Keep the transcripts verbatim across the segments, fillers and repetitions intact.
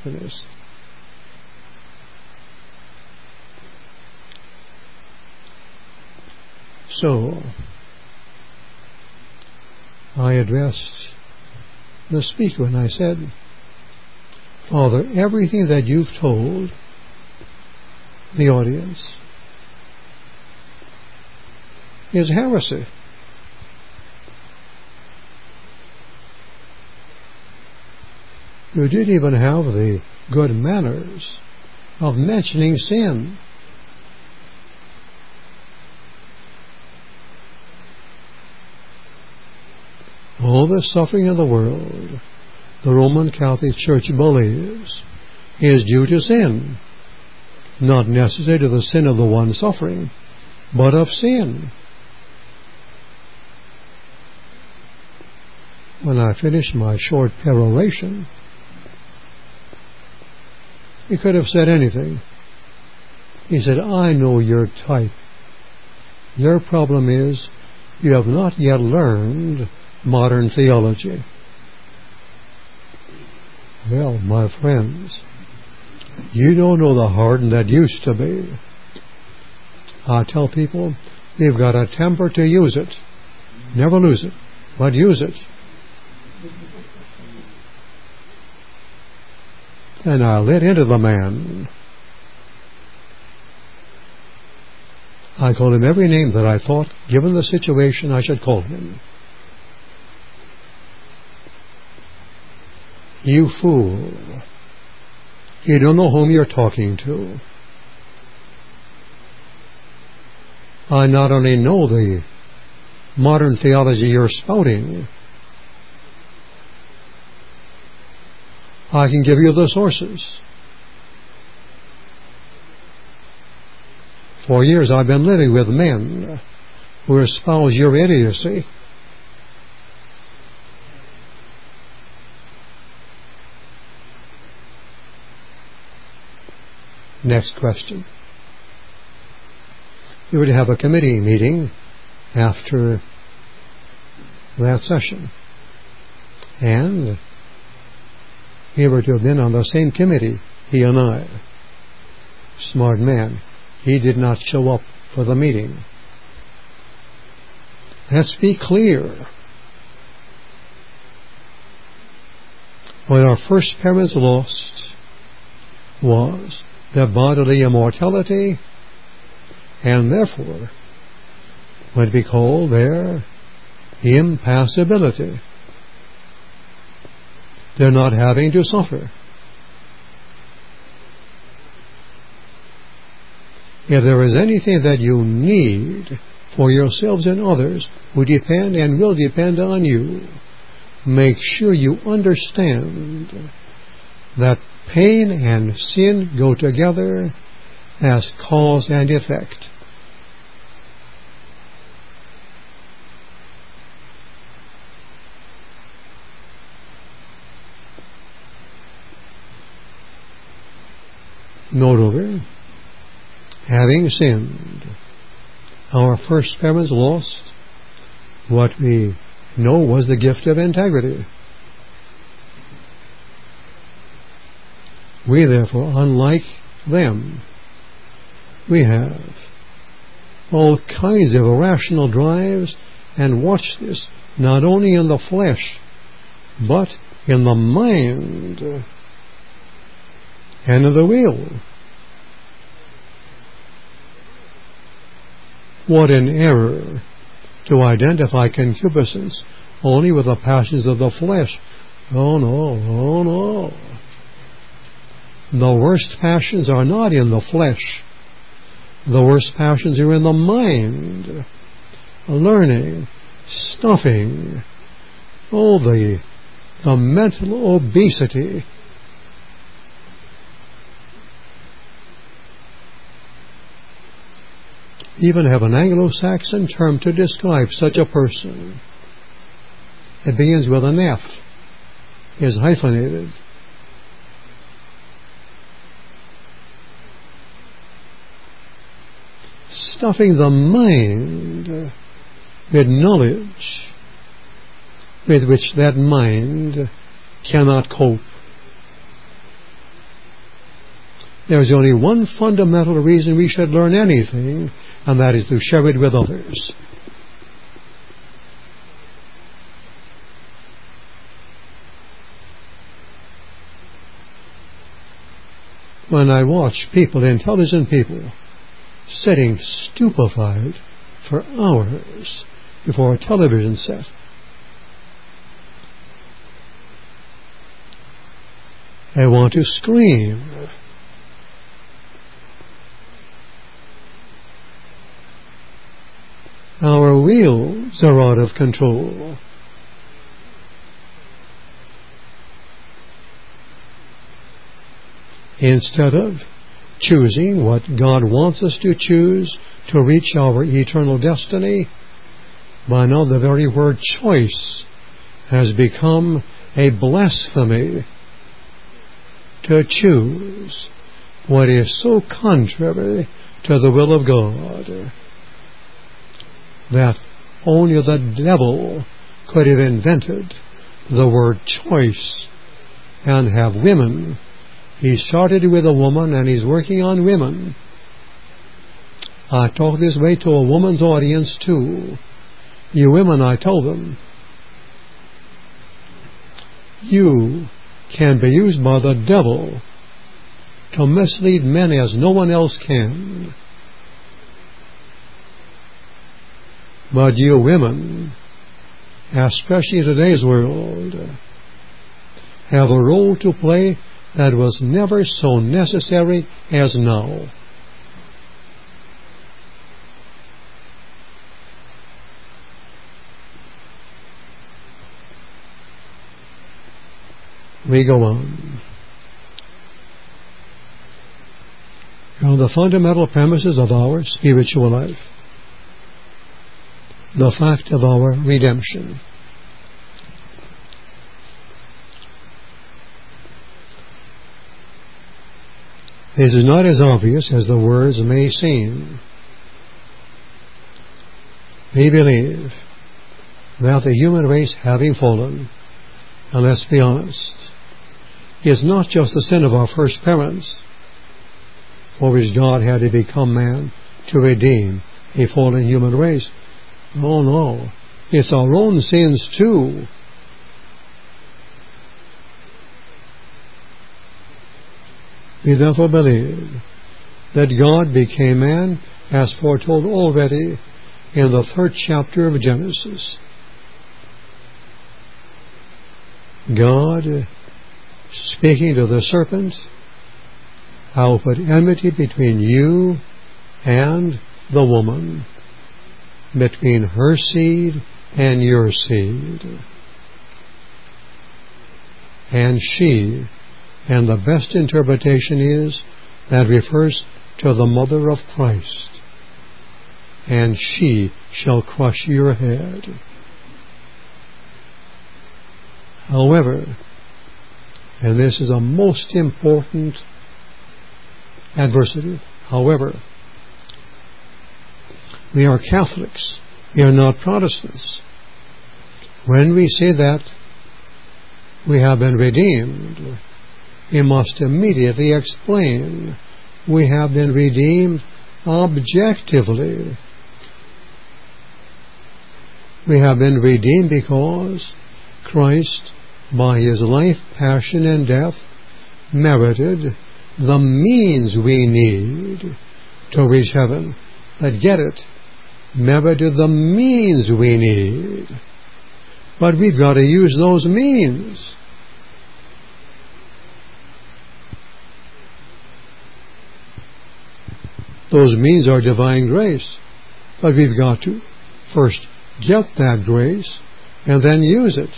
finished. So, I addressed the speaker and I said, Father, everything that you've told the audience is heresy. You didn't even have the good manners of mentioning sin. All the suffering in the world, the Roman Catholic Church believes, is due to sin. Not necessarily to the sin of the one suffering, but of sin. When I finished my short peroration, he could have said anything. He said, I know your type. Your problem is you have not yet learned modern theology. Well, my friends, you don't know the harden that used to be. I tell people, you've got a temper to use it. Never lose it, but use it. And I lit into the man. I called him every name that I thought, given the situation, I should call him. You fool. You don't know whom you're talking to. I not only know the modern theology you're spouting, I can give you the sources. For years I've been living with men who espouse your idiocy. Next question. You would have a committee meeting after that session. And he were to have been on the same committee, he and I. Smart man. He did not show up for the meeting. Let's be clear. When our first parents lost was their bodily immortality, and therefore would be called their impassibility. They're not having to suffer. If there is anything that you need for yourselves and others who depend and will depend on you, make sure you understand that pain and sin go together as cause and effect. Moreover, having sinned, our first parents lost what we know was the gift of integrity. We, therefore, unlike them, we have all kinds of irrational drives, and watch this, not only in the flesh, but in the mind and in the will. What an error to identify concupiscence only with the passions of the flesh. Oh no, oh no. The worst passions are not in the flesh. The worst passions are in the mind. Learning, stuffing, oh, the, the mental obesity. Even have an Anglo-Saxon term to describe such a person. It begins with an F, is hyphenated. Stuffing the mind with knowledge with which that mind cannot cope. There's only one fundamental reason we should learn anything, and that is to share it with others. When I watch people, intelligent people, sitting stupefied for hours before a television set, I want to scream. Our wheels are out of control. Instead of choosing what God wants us to choose to reach our eternal destiny, by now the very word choice has become a blasphemy. To choose what is so contrary to the will of God that only the devil could have invented the word choice and have women. He started with a woman and he's working on women. I talk this way to a woman's audience too. You women, I told them, you can be used by the devil to mislead men as no one else can. But you women, especially in today's world, have a role to play that was never so necessary as now. We go on. On the fundamental premises of our spiritual life, the fact of our redemption. This is not as obvious as the words may seem. We believe that the human race, having fallen, and let's be honest, is not just the sin of our first parents, for which God had to become man to redeem a fallen human race. Oh no, it's our own sins too. We therefore believe that God became man as foretold already in the third chapter of Genesis. God, speaking to the serpent, I will put enmity between you and the woman, between her seed and your seed. And she, and the best interpretation is that refers to the mother of Christ. And she shall crush your head. However, and this is a most important adversity, however, we are Catholics. We are not Protestants. When we say that we have been redeemed, we must immediately explain we have been redeemed objectively. We have been redeemed because Christ, by His life, passion, and death, merited the means we need to reach heaven. But get it, merited the means we need. But we've got to use those means. Those means are divine grace. But we've got to first get that grace and then use it.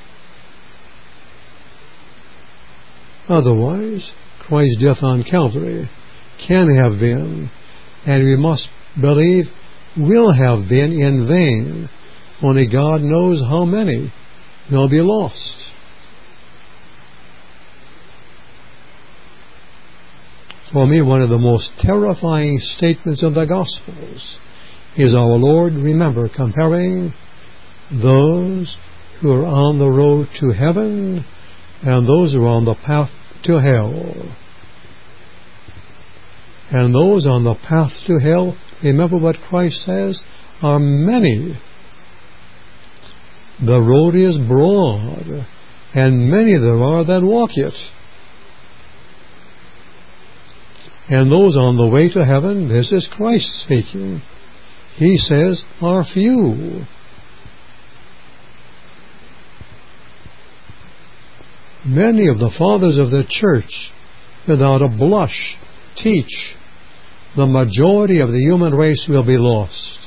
Otherwise, Christ's death on Calvary can have been, and we must believe will have been, in vain. Only God knows how many will be lost. For me, one of the most terrifying statements of the Gospels is our Lord, remember, comparing those who are on the road to heaven and those who are on the path to hell. And those on the path to hell, remember what Christ says, are many. The road is broad, and many there are that walk it. And those on the way to heaven, this is Christ speaking, He says, are few. Many of the fathers of the church, without a blush, teach the majority of the human race will be lost.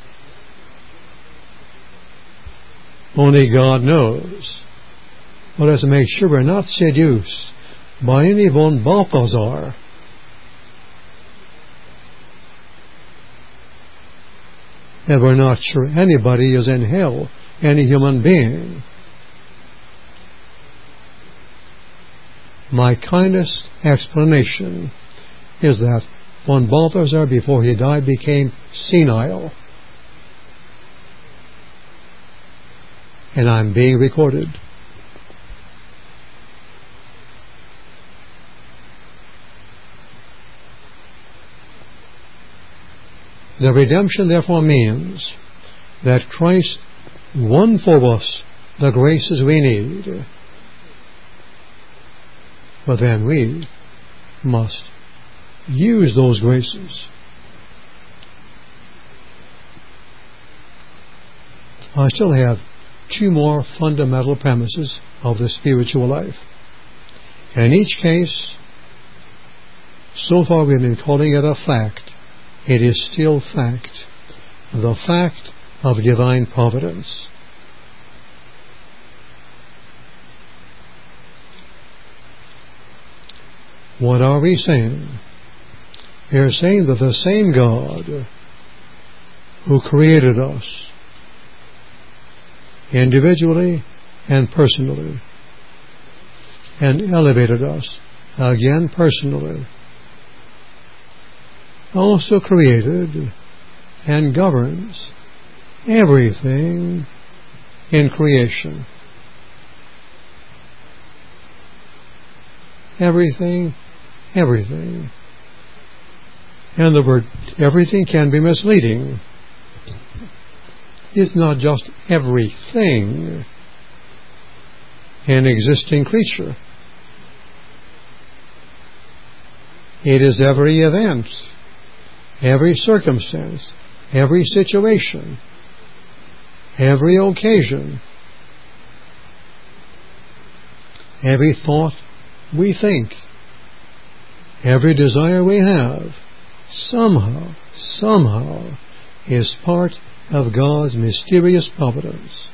Only God knows. Let us make sure we're not seduced by any von Balthazar. And we're not sure anybody is in hell, any human being. My kindest explanation is that von Balthazar, before he died, became senile. And I'm being recorded. The redemption, therefore, means that Christ won for us the graces we need. But then we must use those graces. I still have two more fundamental premises of the spiritual life. In each case, so far we've been calling it a fact. It is still fact. The fact of divine providence. What are we saying? We are saying that the same God who created us individually and personally and elevated us again personally also created and governs everything in creation. Everything, everything. And the word everything can be misleading. It's not just everything an existing creature. It is every event, every circumstance, every situation, every occasion, every thought we think, every desire we have, somehow, somehow is part of God's mysterious providence.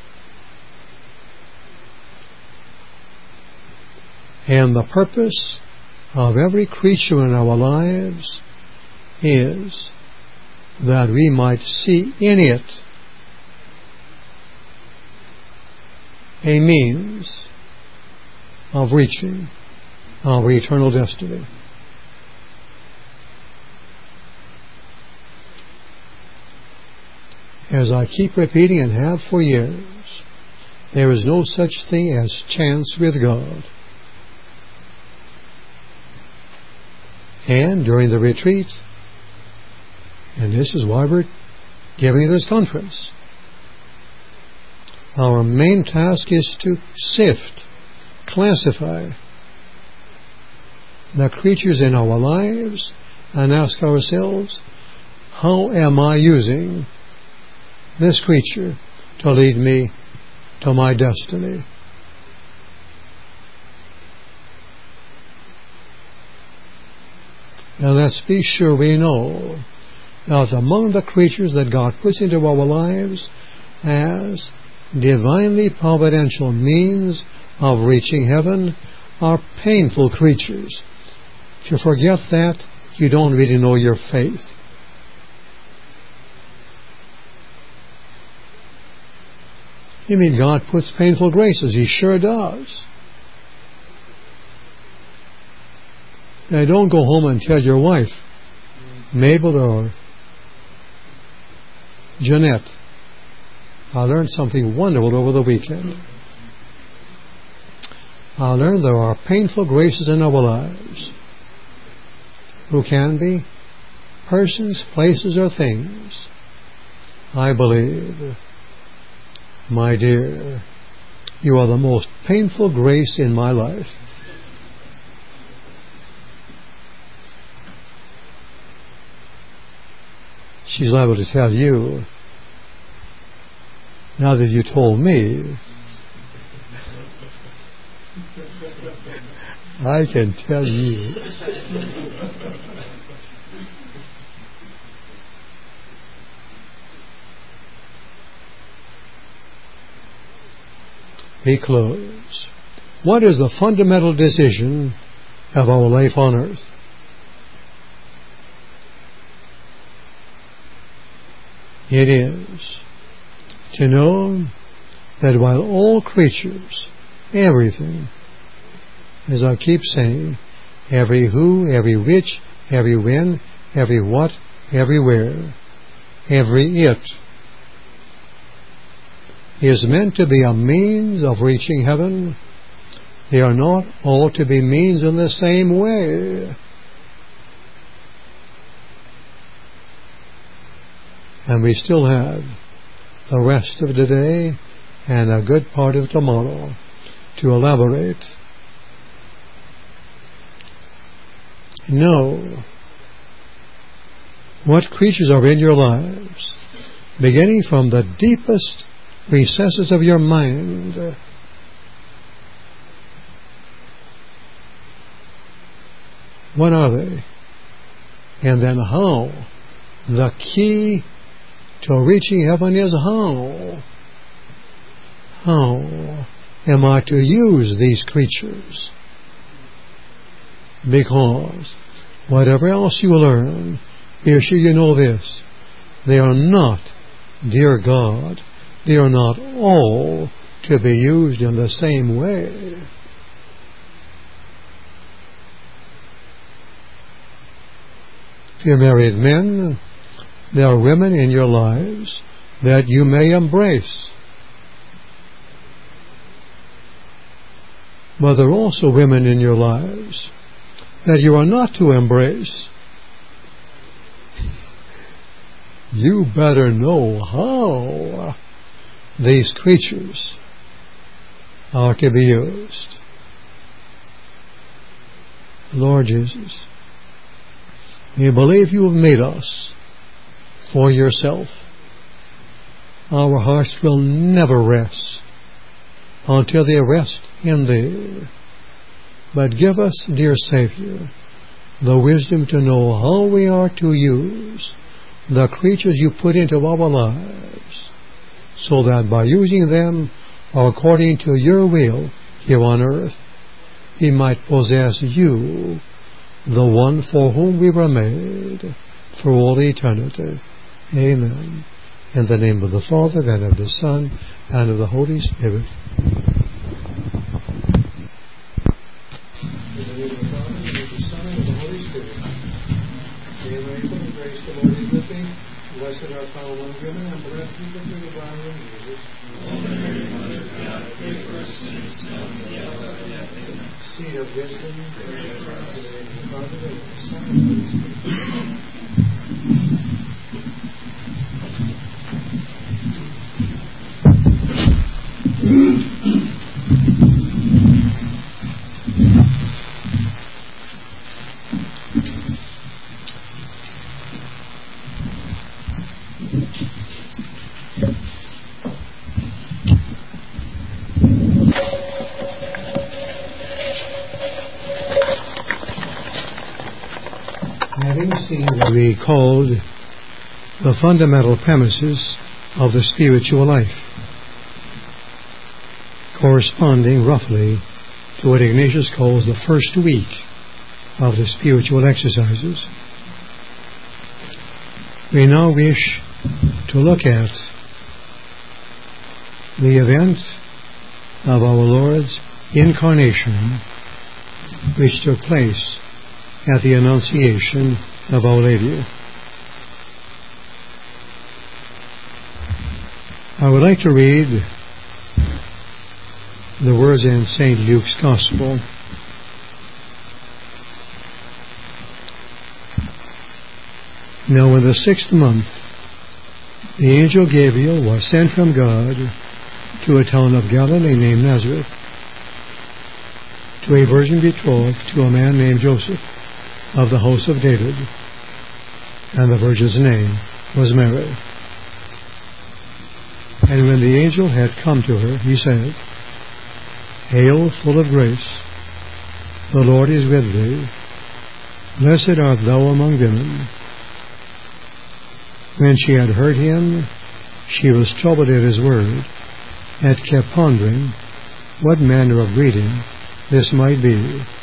And the purpose of every creature in our lives is that we might see in it a means of reaching our eternal destiny. As I keep repeating and have for years, there is no such thing as chance with God. And during the retreat, and this is why we're giving this conference, our main task is to sift, classify the creatures in our lives and ask ourselves, how am I using this creature to lead me to my destiny? And let's be sure we know that among the creatures that God puts into our lives as divinely providential means of reaching heaven are painful creatures. If you forget that, you don't really know your faith. You mean God puts painful graces? He sure does. Now don't go home and tell your wife, Mabel or Jeanette, I learned something wonderful over the weekend. I learned there are painful graces in our lives who can be persons, places, or things, I believe, my dear, you are the most painful grace in my life. She's liable to tell you, now that you told me, I can tell you. We close. What is the fundamental decision of our life on earth? It is to know that while all creatures, everything, as I keep saying, every who, every which, every when, every what, everywhere, every it, is meant to be a means of reaching heaven, they are not all to be means in the same way. And we still have the rest of today and a good part of tomorrow to elaborate. Know what creatures are in your lives, beginning from the deepest recesses of your mind. What are they? And then how? The key to reaching heaven is how. How am I to use these creatures? Because whatever else you learn, be sure you know this. They are not, dear God, they are not all to be used in the same way. If you're married men, there are women in your lives that you may embrace. But there are also women in your lives that you are not to embrace. You better know how these creatures are to be used. Lord Jesus, we believe you have made us for yourself. Our hearts will never rest until they rest in Thee. But give us, dear Savior, the wisdom to know how we are to use the creatures you put into our lives, so that by using them according to your will here on earth, we might possess you, the one for whom we were made, for all eternity. Amen. In the name of the Father, and of the Son, and of the Holy Spirit. In the name of the Father, and of the Son, and of the Holy Spirit. Amen. The grace of the Lord is with thee. Blessed art thou among women, and blessed is the fruit of thy womb, Jesus. Seed of wisdom, in the name of the Father, and of the Son, and of the Holy Spirit. Having seen what we called the fundamental premises of the spiritual life, corresponding roughly to what Ignatius calls the first week of the spiritual exercises, we now wish to look at the event of our Lord's incarnation, which took place at the Annunciation of Our Lady. I would like to read the words in Saint Luke's Gospel. Now in the sixth month, the angel Gabriel was sent from God to a town of Galilee named Nazareth, to a virgin betrothed to a man named Joseph, of the house of David, and the virgin's name was Mary. And when the angel had come to her, he said, Hail, full of grace, the Lord is with thee. Blessed art thou among women. When she had heard him, she was troubled at his word, and kept pondering what manner of greeting this might be.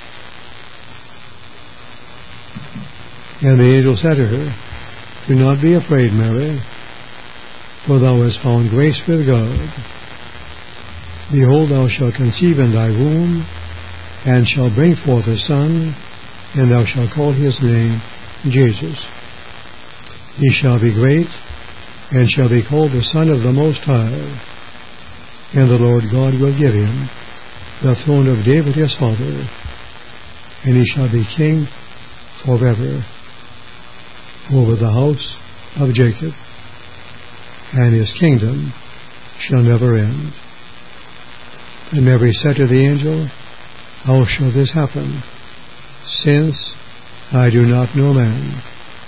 And the angel said to her, Do not be afraid, Mary, for thou hast found grace with God. Behold, thou shalt conceive in thy womb, and shalt bring forth a son, and thou shalt call his name Jesus. He shall be great, and shall be called the Son of the Most High. And the Lord God will give him the throne of David his father, and he shall be king forever over the house of Jacob, and his kingdom shall never end. And Mary said to the angel, How shall this happen, since I do not know man?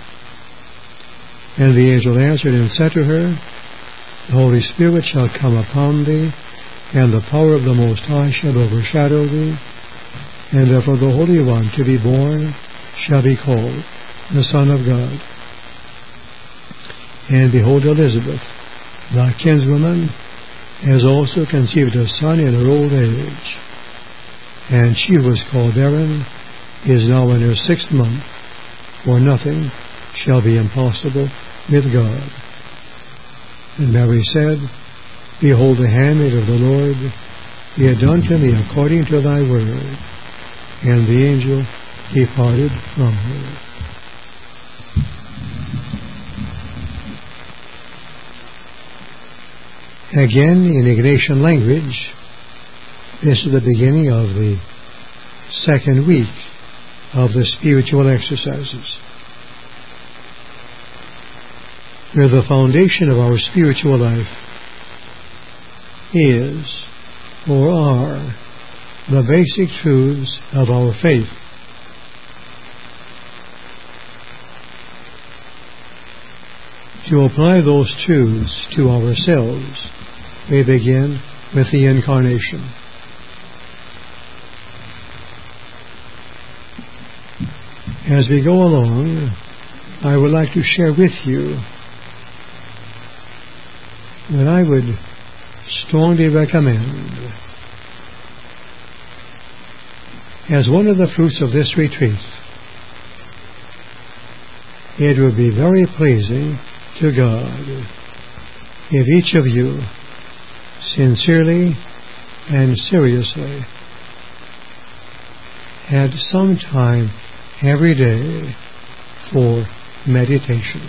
And the angel answered and said to her, The Holy Spirit shall come upon thee, and the power of the Most High shall overshadow thee, and therefore the Holy One to be born shall be called the Son of God. And behold, Elizabeth, thy kinswoman, has also conceived a son in her old age, and she who was called barren is now in her sixth month, for nothing shall be impossible with God. And Mary said, Behold, the handmaid of the Lord, be it done to me according to thy word. And the angel departed from her. Again, in Ignatian language, this is the beginning of the second week of the spiritual exercises, where the foundation of our spiritual life is, or are, the basic truths of our faith. To apply those truths to ourselves, we begin with the Incarnation. As we go along, I would like to share with you that I would strongly recommend, as one of the fruits of this retreat, it would be very pleasing to God if each of you sincerely and seriously had some time every day for meditation.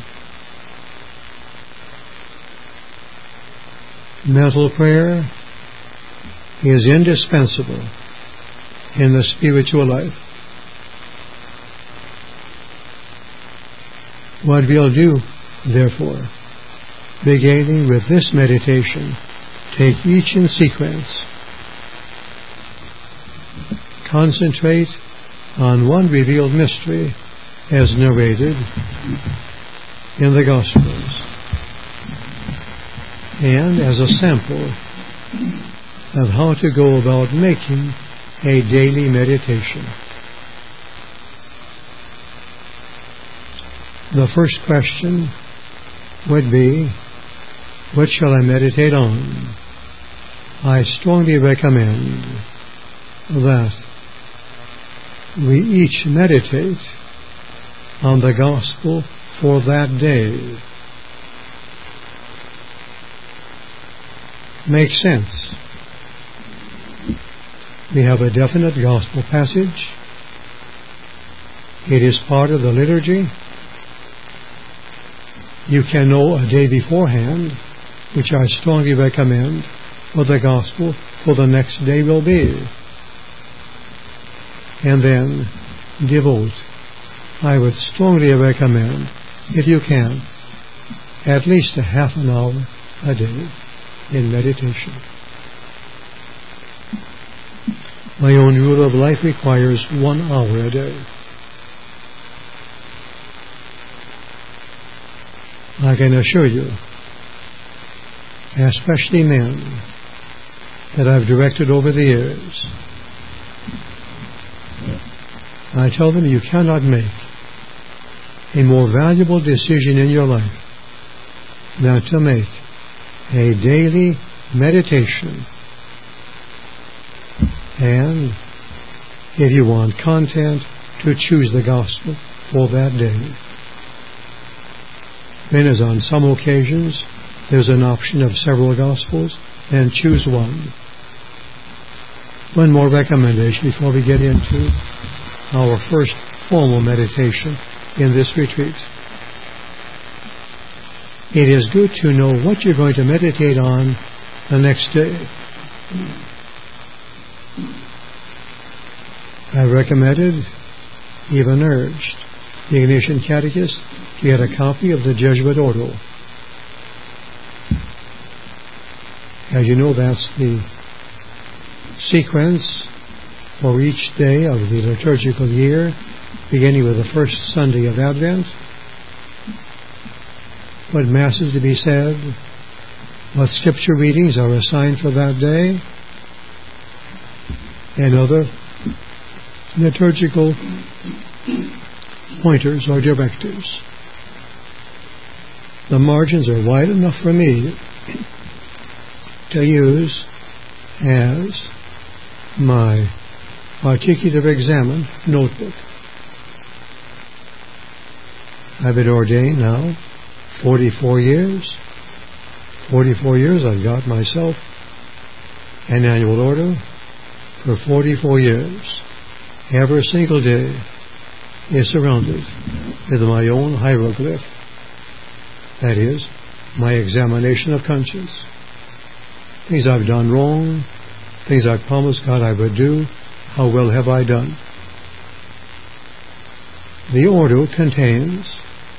Mental prayer is indispensable in the spiritual life. What we'll do, therefore, beginning with this meditation, take each in sequence. Concentrate on one revealed mystery as narrated in the Gospels, and as a sample of how to go about making a daily meditation. The first question would be, what shall I meditate on? I strongly recommend that we each meditate on the Gospel for that day. Makes sense. We have a definite Gospel passage. It is part of the liturgy. You can know a day beforehand, which I strongly recommend, what the Gospel for the next day will be. And then devote. I would strongly recommend if you can, at least a half an hour a day in meditation. My own rule of life requires one hour a day. I can assure you, especially men that I've directed over the years, I tell them you cannot make a more valuable decision in your life than to make a daily meditation. And if you want content, to choose the gospel for that day. Then, as on some occasions, there's an option of several gospels, and choose one. One more recommendation before we get into our first formal meditation in this retreat. It is good to know what you're going to meditate on the next day. I recommended, even urged, the Ignatian Catechist to get a copy of the Jesuit Ordo. As you know, that's the sequence for each day of the liturgical year, beginning with the first Sunday of Advent. What Mass is to be said, what Scripture readings are assigned for that day, and other liturgical pointers or directives. The margins are wide enough for me to use as my articulative examen notebook. I've been ordained now forty-four years. forty-four years I've got myself an annual order for forty-four years. Every single day is surrounded with my own hieroglyph. That is, my examination of conscience. Things I've done wrong, things I promised God I would do, how well have I done? The Ordo contains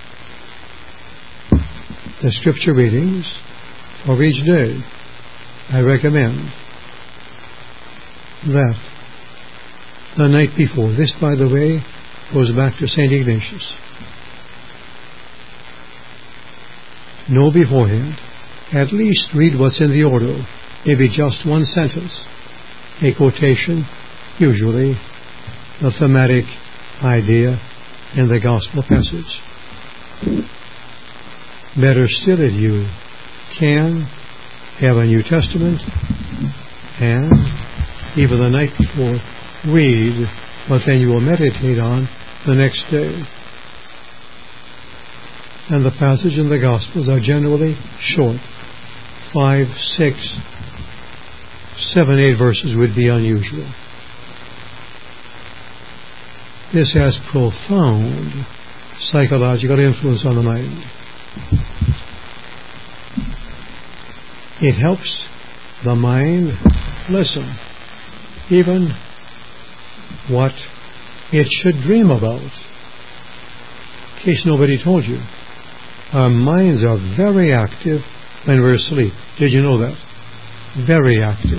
the Scripture readings for each day. I recommend that the night before. This, by the way, goes back to Saint Ignatius. Know beforehand, at least read what's in the Ordo, maybe just one sentence, a quotation, usually the thematic idea in the Gospel passage. Better still, if you can, have a New Testament, and even the night before, read what then you will meditate on the next day. And the passages in the Gospels are generally short. Five, six, seven, eight verses would be unusual. This has profound psychological influence on the mind. It helps the mind listen, even what it should dream about. In case nobody told you, our minds are very active when we're asleep. Did you know that? Very active.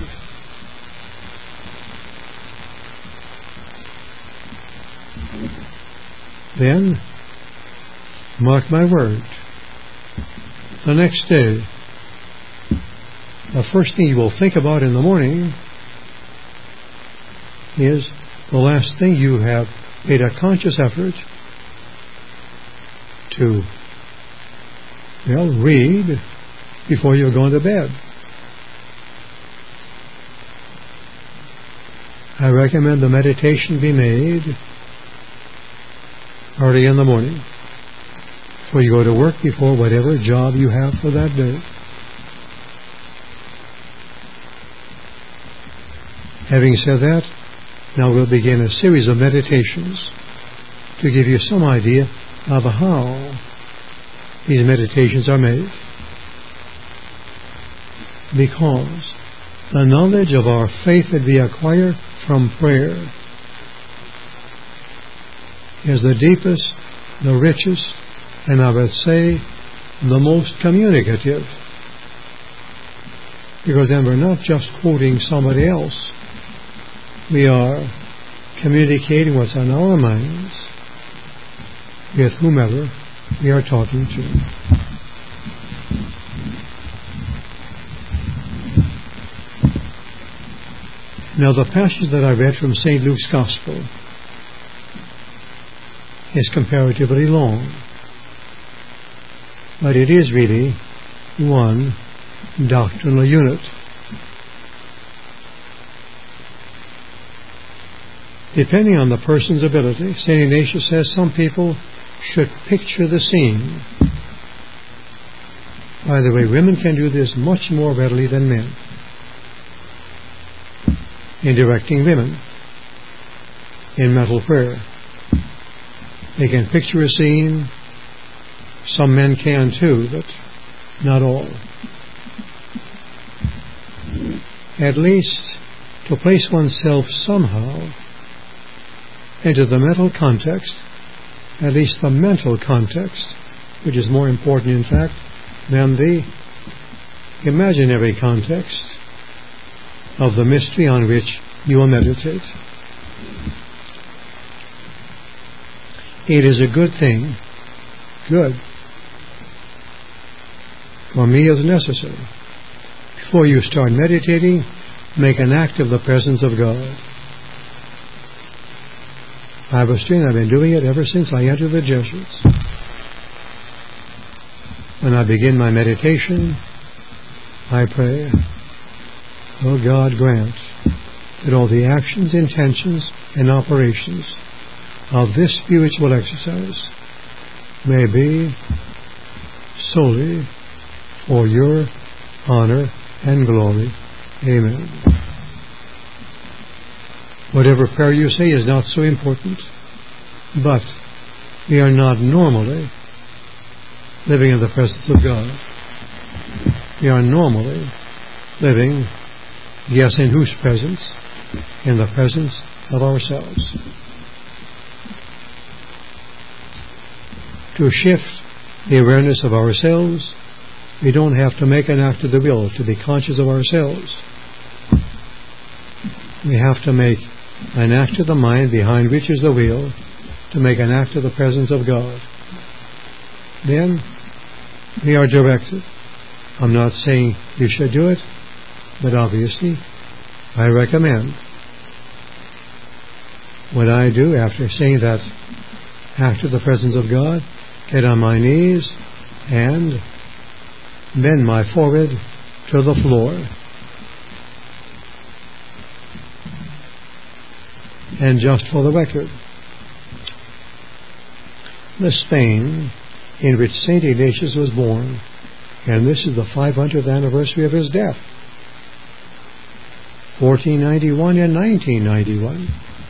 Then, mark my word, the next day, the first thing you will think about in the morning is the last thing you have made a conscious effort to, well, read before you're going to bed. I recommend the meditation be made early in the morning, before you go to work, before whatever job you have for that day. Having said that, now we'll begin a series of meditations to give you some idea of how these meditations are made. Because the knowledge of our faith that we acquire from prayer is the deepest, the richest, and I would say the most communicative. Because then we're not just quoting somebody else. We are communicating what's on our minds with whomever we are talking to. Now, the passage that I read from Saint Luke's Gospel is comparatively long, but it is really one doctrinal unit. Depending on the person's ability, Saint Ignatius says some people should picture the scene. By the way, women can do this much more readily than men in directing women in mental prayer. They can picture a scene. Some men can too, but not all. At least to place oneself somehow into the mental context, at least the mental context, which is more important, in fact, than the imaginary context of the mystery on which you will meditate. It is a good thing, good, for me is necessary. Before you start meditating, make an act of the presence of God. I was doing, I've been doing it ever since I entered the Jesuits. When I begin my meditation, I pray, oh God, grant that all the actions, intentions, and operations of this spiritual exercise may be solely for your honor and glory. Amen. Whatever prayer you say is not so important, but we are not normally living in the presence of God. We are normally living, yes, in whose presence? In the presence of ourselves. To shift the awareness of ourselves, we don't have to make an act of the will to be conscious of ourselves. We have to make an act of the mind behind which is the will, to make an act of the presence of God. Then we are directed. I'm not saying you should do it, but obviously I recommend what I do after saying that act of the presence of God, get on my knees and bend my forehead to the floor. And just for the record, the Spain in which Saint Ignatius was born, and this is the five hundredth anniversary of his death, fourteen ninety-one and nineteen ninety-one.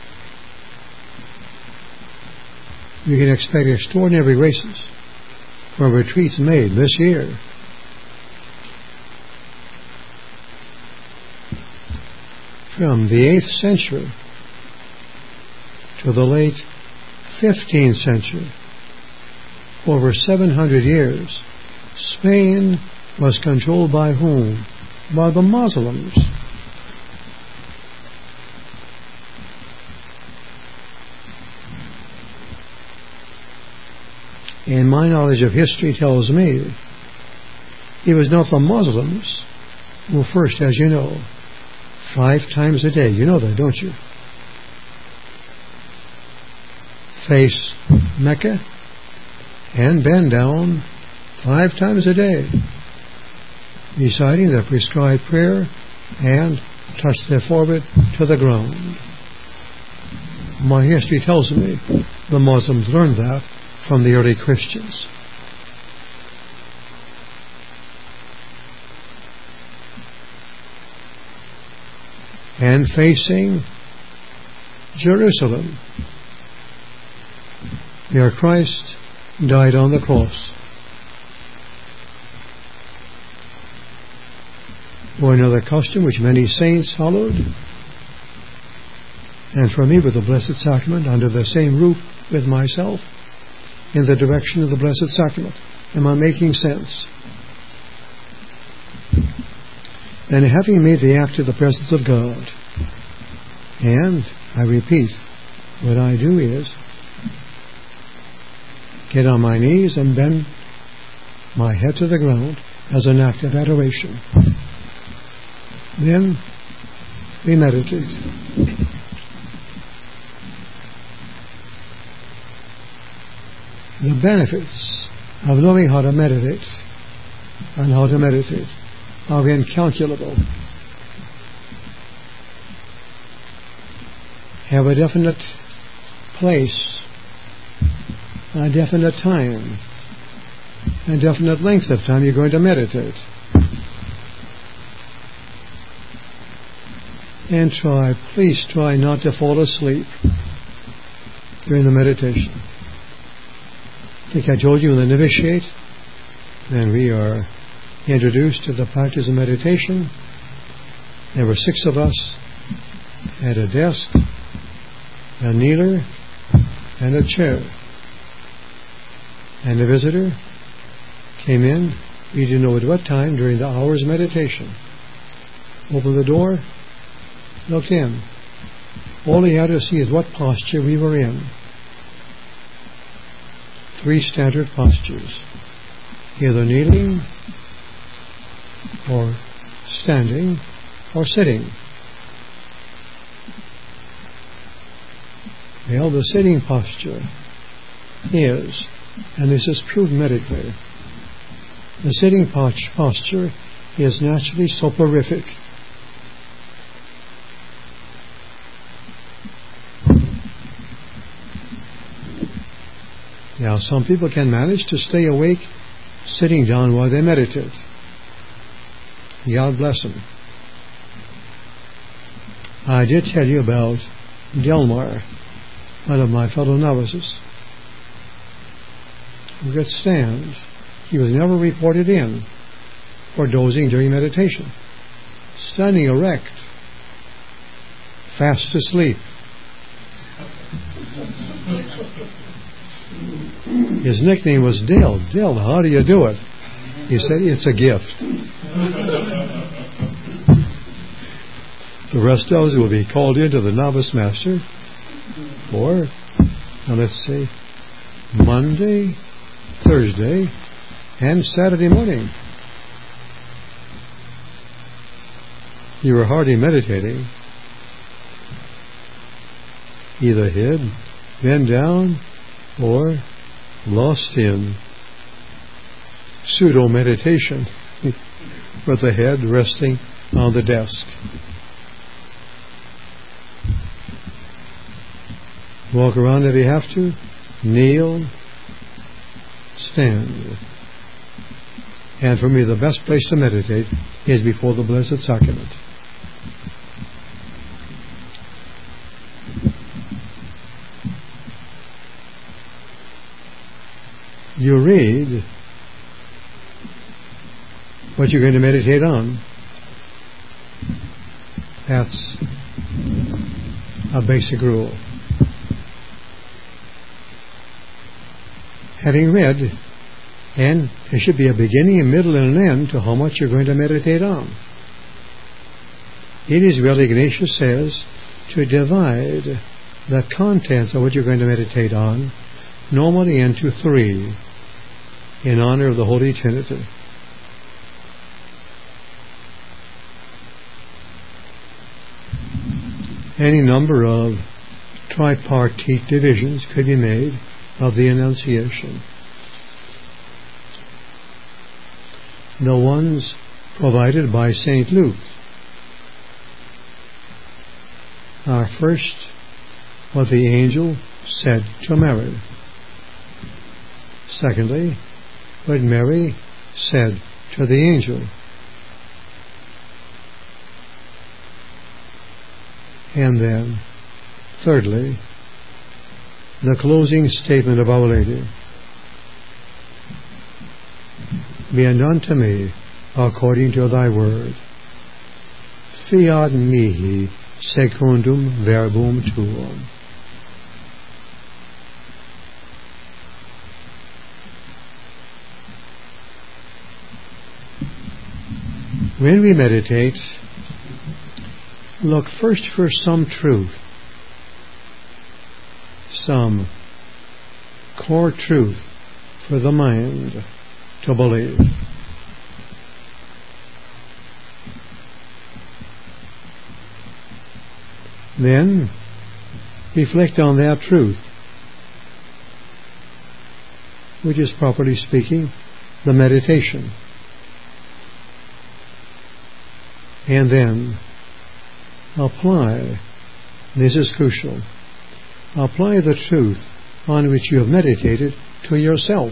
You can expect extraordinary races for retreats made this year. From the eighth century to the late fifteenth century, over seven hundred years, Spain was controlled by whom? By the Muslims. And my knowledge of history tells me it was not the Muslims who first, as you know, five times a day, you know that, don't you, face Mecca and bend down five times a day, reciting the prescribed prayer and touch their forehead to the ground. My history tells me the Muslims learned that from the early Christians. And facing Jerusalem, where Christ died on the cross. Or another custom which many saints followed, and for me with the Blessed Sacrament under the same roof with myself, in the direction of the Blessed Sacrament. Am I making sense? Then, having made the act of the presence of God, and, I repeat, what I do is get on my knees and bend my head to the ground as an act of adoration. Then we meditate. The benefits of knowing how to meditate and how to meditate are incalculable. Have a definite place, a definite time, a definite length of time you're going to meditate. And try, please try not to fall asleep during the meditation. I think I told you in the novitiate, and we are introduced to the practice of meditation. There were six of us at a desk, a kneeler, and a chair. And the visitor came in, we didn't know at what time, during the hour's meditation. Opened the door, looked in. All he had to see is what posture we were in. Three standard postures. Either kneeling, or standing, or sitting. Well, the sitting posture is, and this is proved medically, the sitting posture is naturally soporific. Now, some people can manage to stay awake sitting down while they meditate. God bless them. I did tell you about Delmar, one of my fellow novices, who could stand. He was never reported in for dozing during meditation. Standing erect, fast asleep. His nickname was Dale. Dale, how do you do it? He said, it's a gift. The rest of us will be called into the novice master for, now let's say, Monday, Thursday, and Saturday morning. You were hardly meditating. Either head bent down or lost in pseudo-meditation with the head resting on the desk. Walk around if you have to. Kneel. Stand. And for me, the best place to meditate is before the Blessed Sacrament. You read what you're going to meditate on. That's a basic rule. Having read, and there should be a beginning, a middle, and an end to how much you're going to meditate on. It is well, Ignatius says, to divide the contents of what you're going to meditate on normally into three, in honor of the Holy Trinity. Any number of tripartite divisions could be made of the Annunciation. The ones provided by Saint Luke are first, what the angel said to Mary. Secondly, what Mary said to the angel. And then, thirdly, the closing statement of Our Lady. Be it done to me according to thy word. Fiat mihi secundum verbum tuum. When we meditate, look first for some truth, some core truth for the mind to believe. Then reflect on that truth, which is, properly speaking, the meditation. And then apply, this is crucial, apply the truth on which you have meditated to yourself.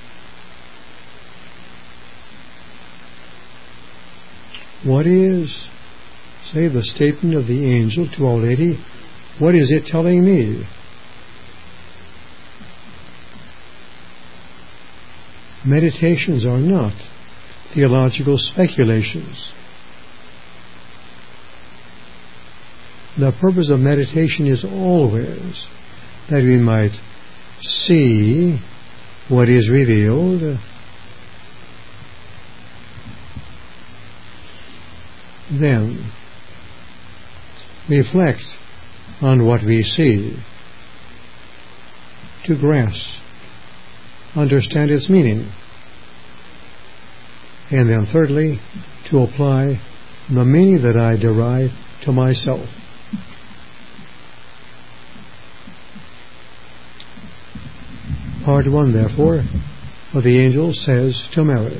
What is, say, the statement of the angel to Our Lady? What is it telling me? Meditations are not theological speculations. The purpose of meditation is always that we might see what is revealed, then reflect on what we see, to grasp, understand its meaning, and then thirdly, to apply the meaning that I derive to myself. Part one, therefore, of the angel says to Mary,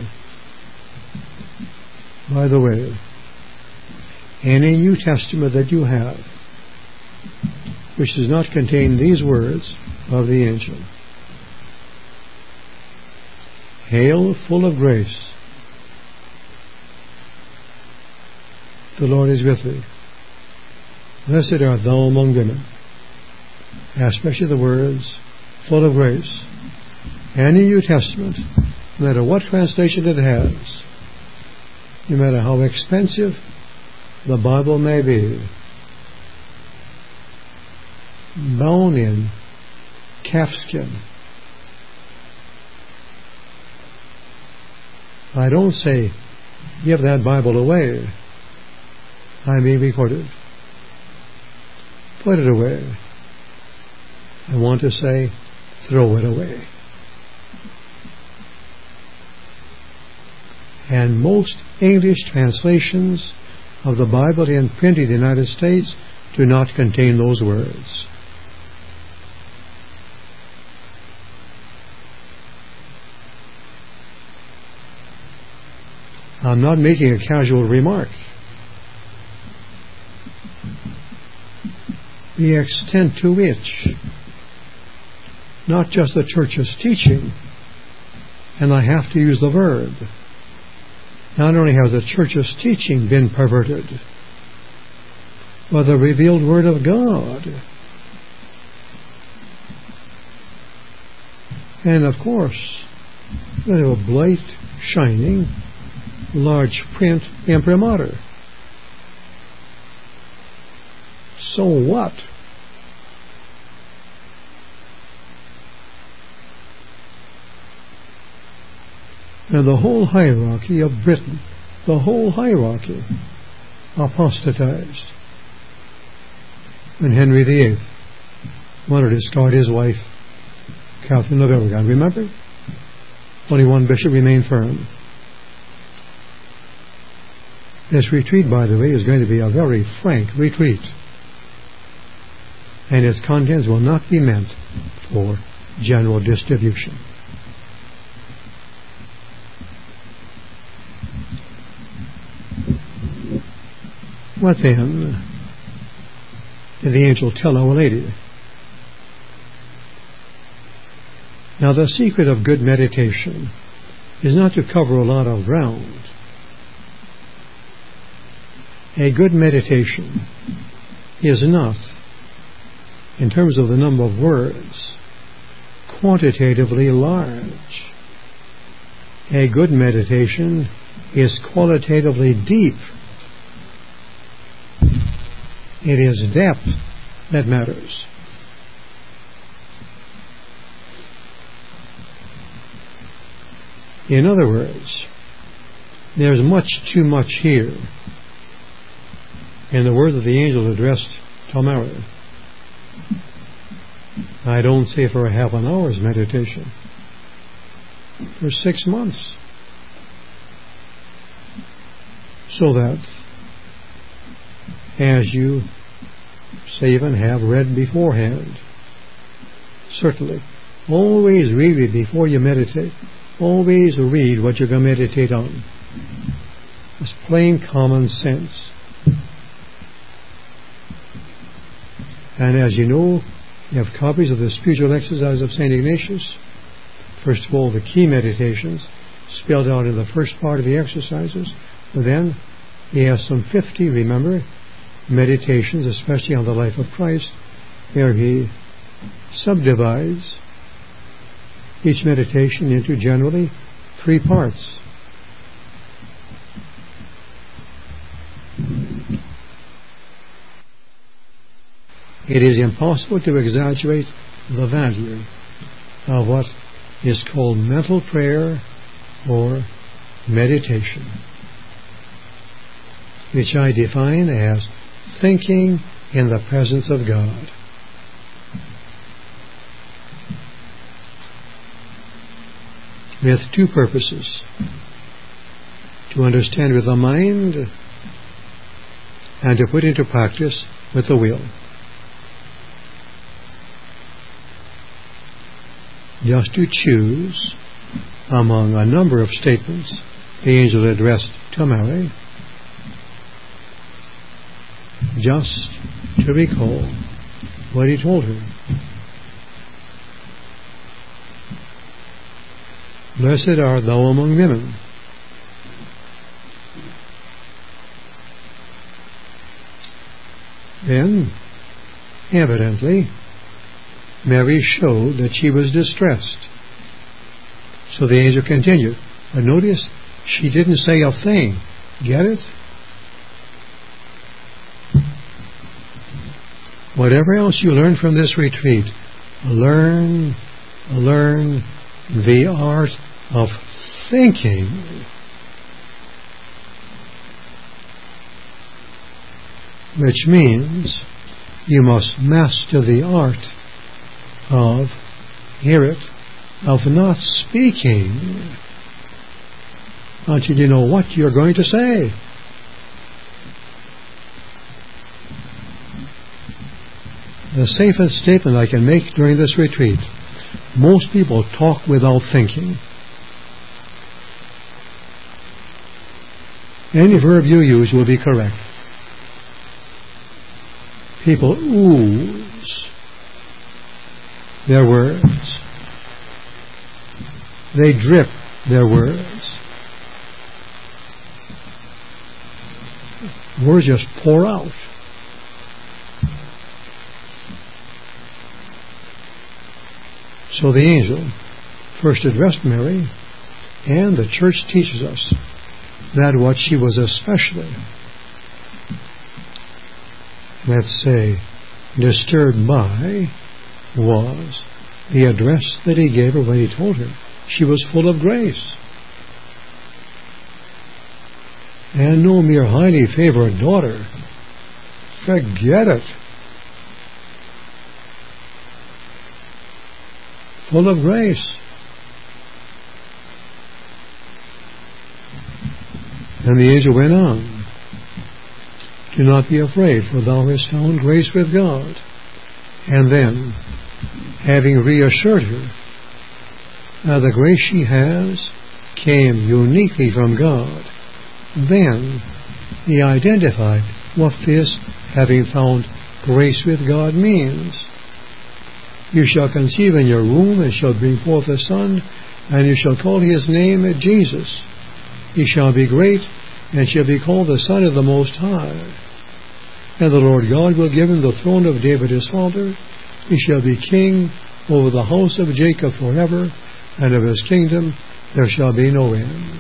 by the way, any New Testament that you have which does not contain these words of the angel, "Hail, full of grace, the Lord is with thee. Blessed art thou among women," especially the words, "full of grace." Any New Testament, no matter what translation it has, no matter how expensive the Bible may be, bound in calfskin. I don't say, give that Bible away. I'm being recorded. Put it away. I want to say, throw it away. And most English translations of the Bible in print in the United States do not contain those words. I'm not making a casual remark. The extent to which not just the church's teaching, and I have to use the verb, not only has the church's teaching been perverted, but the revealed Word of God. And of course, we have a bright, shining, large print imprimatur. So what? And the whole hierarchy of Britain, the whole hierarchy, apostatized when Henry the Eighth wanted to discard his wife, Catherine of Aragon. Remember? Only one bishop remained firm. This retreat, by the way, is going to be a very frank retreat, and its contents will not be meant for general distribution. What then did the angel tell Our Lady? Now, the secret of good meditation is not to cover a lot of ground. A good meditation is not, in terms of the number of words, quantitatively large. A good meditation is qualitatively deep. It is depth that matters. In other words, There's much too much here in the word that the angel addressed to Mary. I don't say for a half an hour's meditation. For six months. So that as you say even have read beforehand, certainly, always read it before you meditate. Always read what you're going to meditate on. It's plain common sense. And as you know, you have copies of the Spiritual Exercise of Saint Ignatius. First of all, the key meditations spelled out in the first part of the exercises. But then he has some fifty, remember, meditations, especially on the life of Christ, where he subdivides each meditation into generally three parts. It is impossible to exaggerate the value of what is called mental prayer or meditation, which I define as thinking in the presence of God. With two purposes: to understand with the mind and to put into practice with the will. Just to choose among a number of statements the angel addressed to Mary, just to recall what he told her. Blessed art thou among women. Then, evidently, Mary showed that she was distressed. So the angel continued. But notice, she didn't say a thing. Get it? Whatever else you learn from this retreat, learn, learn the art of thinking. Which means you must master the art of, hear it, of not speaking until you know what you're going to say. The safest statement I can make during this retreat: most people talk without thinking. Any verb you use will be correct. People ooze their words. They drip their words. Words just pour out. So the angel first addressed Mary, and the Church teaches us that what she was especially, let's say, disturbed by was the address that he gave her when he told her she was full of grace. And no mere highly favored daughter. Forget it. Full of grace. And the angel went on. Do not be afraid, for thou hast found grace with God. And then, having reassured her that the grace she has came uniquely from God, then he identified what this having found grace with God means. You shall conceive in your womb, and shall bring forth a son, and you shall call his name Jesus. He shall be great, and shall be called the Son of the Most High. And the Lord God will give him the throne of David his father. He shall be king over the house of Jacob forever, and of his kingdom there shall be no end.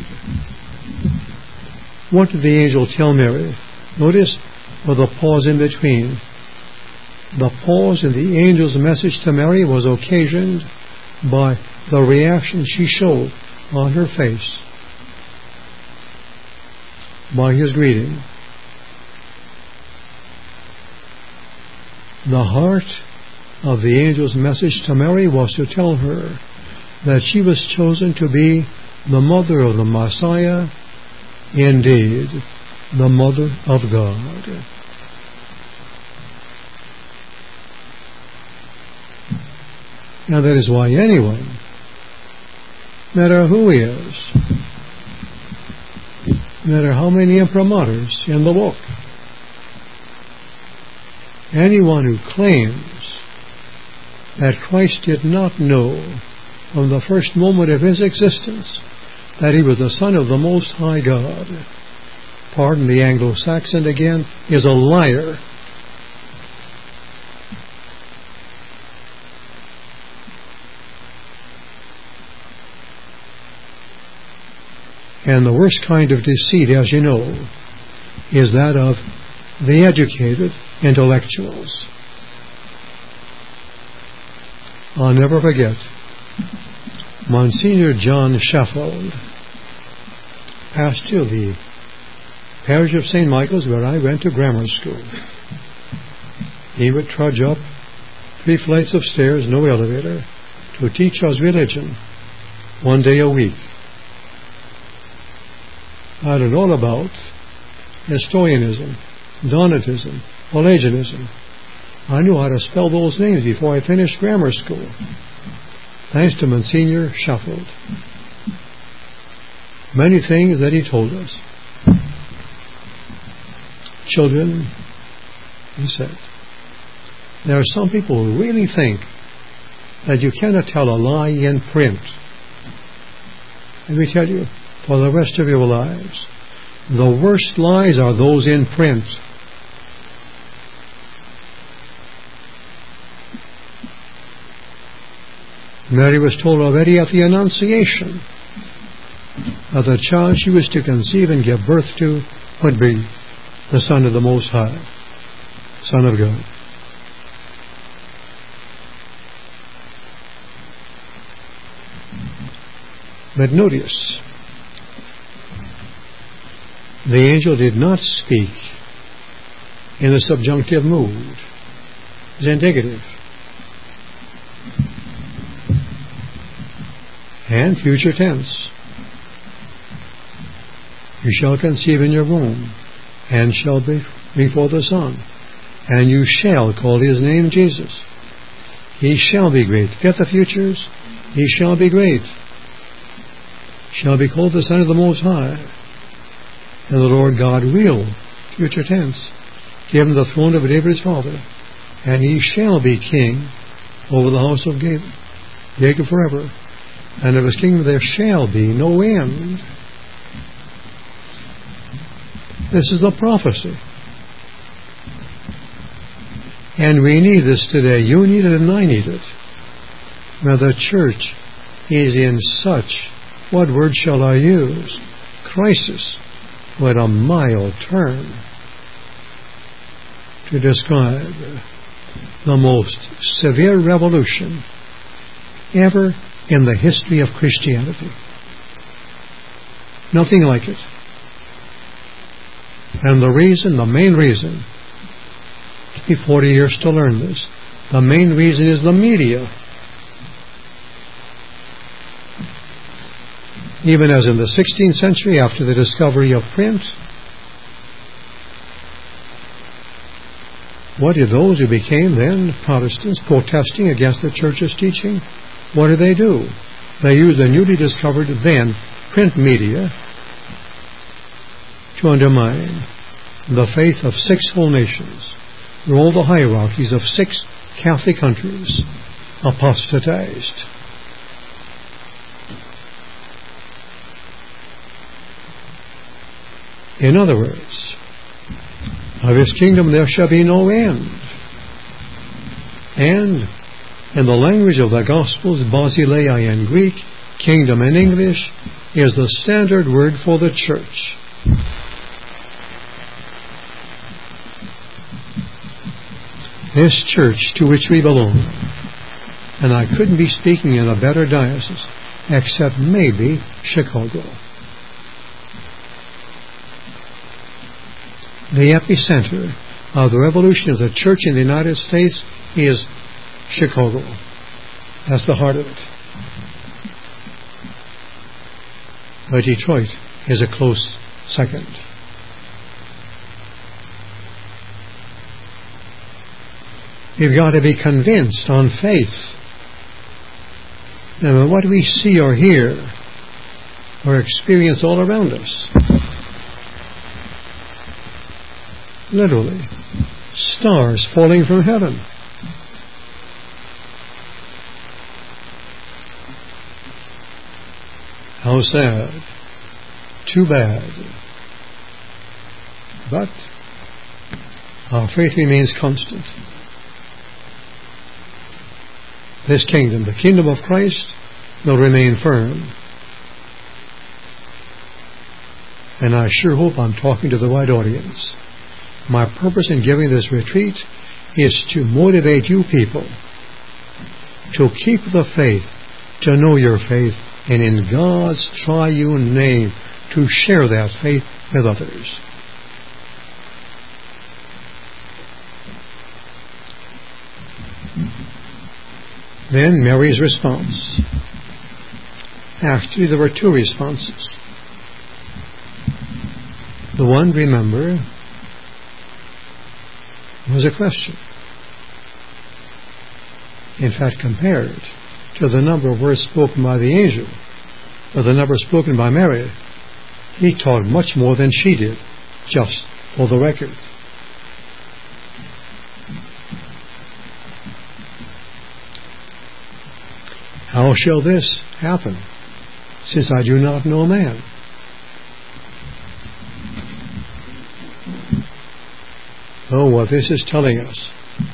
What did the angel tell Mary? Notice with a pause in between. The pause in the angel's message to Mary was occasioned by the reaction she showed on her face. by his greeting. The heart of the angel's message to Mary was to tell her that she was chosen to be the mother of the Messiah, indeed, the mother of God. And that is why anyone, no matter who he is, no matter how many imprimaturs in the book, anyone who claims that Christ did not know from the first moment of his existence that he was the Son of the Most High God, pardon the Anglo-Saxon again, is a liar. And the worst kind of deceit, as you know, is that of the educated intellectuals. I'll never forget Monsignor John Sheffield, pastor of the parish of Saint Michael's where I went to grammar school. He would trudge up three flights of stairs, no elevator, to teach us religion one day a week. I learned all about Nestorianism, Donatism, Pelagianism. I knew how to spell those names before I finished grammar school, thanks to Monsignor Sheffield. Many things that he told us. Children, he said, there are some people who really think that you cannot tell a lie in print. Let me tell you, for the rest of your lives, the worst lies are those in print. Mary was told already at the Annunciation that the child she was to conceive and give birth to would be the Son of the Most High, Son of God. But notice, the angel did not speak in a subjunctive mood. It's indicative. And future tense. You shall conceive in your womb, and shall be before the Son, and you shall call his name Jesus. He shall be great. Get the futures? He shall be great. Shall be called the Son of the Most High. And the Lord God will, future tense, give him the throne of David his father, and he shall be king over the house of Jacob forever, and of his kingdom there shall be no end. This is the prophecy. And we need this today. You need it and I need it. Now the church is in such, what word shall I use? Crisis. What a mild term to describe the most severe revolution ever in the history of Christianity. Nothing like it. And the reason, the main reason, it took me forty years to learn this, the main reason is the media. Even as in the sixteenth century, after the discovery of print, what did those who became then Protestants protesting against the church's teaching, what did they do? They used the newly discovered then print media to undermine the faith of six whole nations, where all the hierarchies of six Catholic countries apostatized. In other words, of his kingdom there shall be no end. And in the language of the Gospels, basileia in Greek, kingdom in English, is the standard word for the church. This church to which we belong, and I couldn't be speaking in a better diocese, except maybe Chicago. the epicenter of the revolution of the church in the United States is Chicago. That's the heart of it. But Detroit is a close second. We've got to be convinced on faith that what we see or hear or experience all around us, literally, stars falling from heaven, how sad, too bad. But our faith remains constant. This kingdom, the kingdom of Christ, will remain firm. And I sure hope I'm talking to the right audience. My purpose in giving this retreat is to motivate you people to keep the faith, to know your faith, and in God's triune name, to share that faith with others. Then Mary's response. Actually, there were two responses. The one, remember, was a question. In fact, compared to the number of words spoken by the angel, or the number spoken by Mary, he taught much more than she did, just for the record. How shall this happen, since I do not know man? Oh, what this is telling us.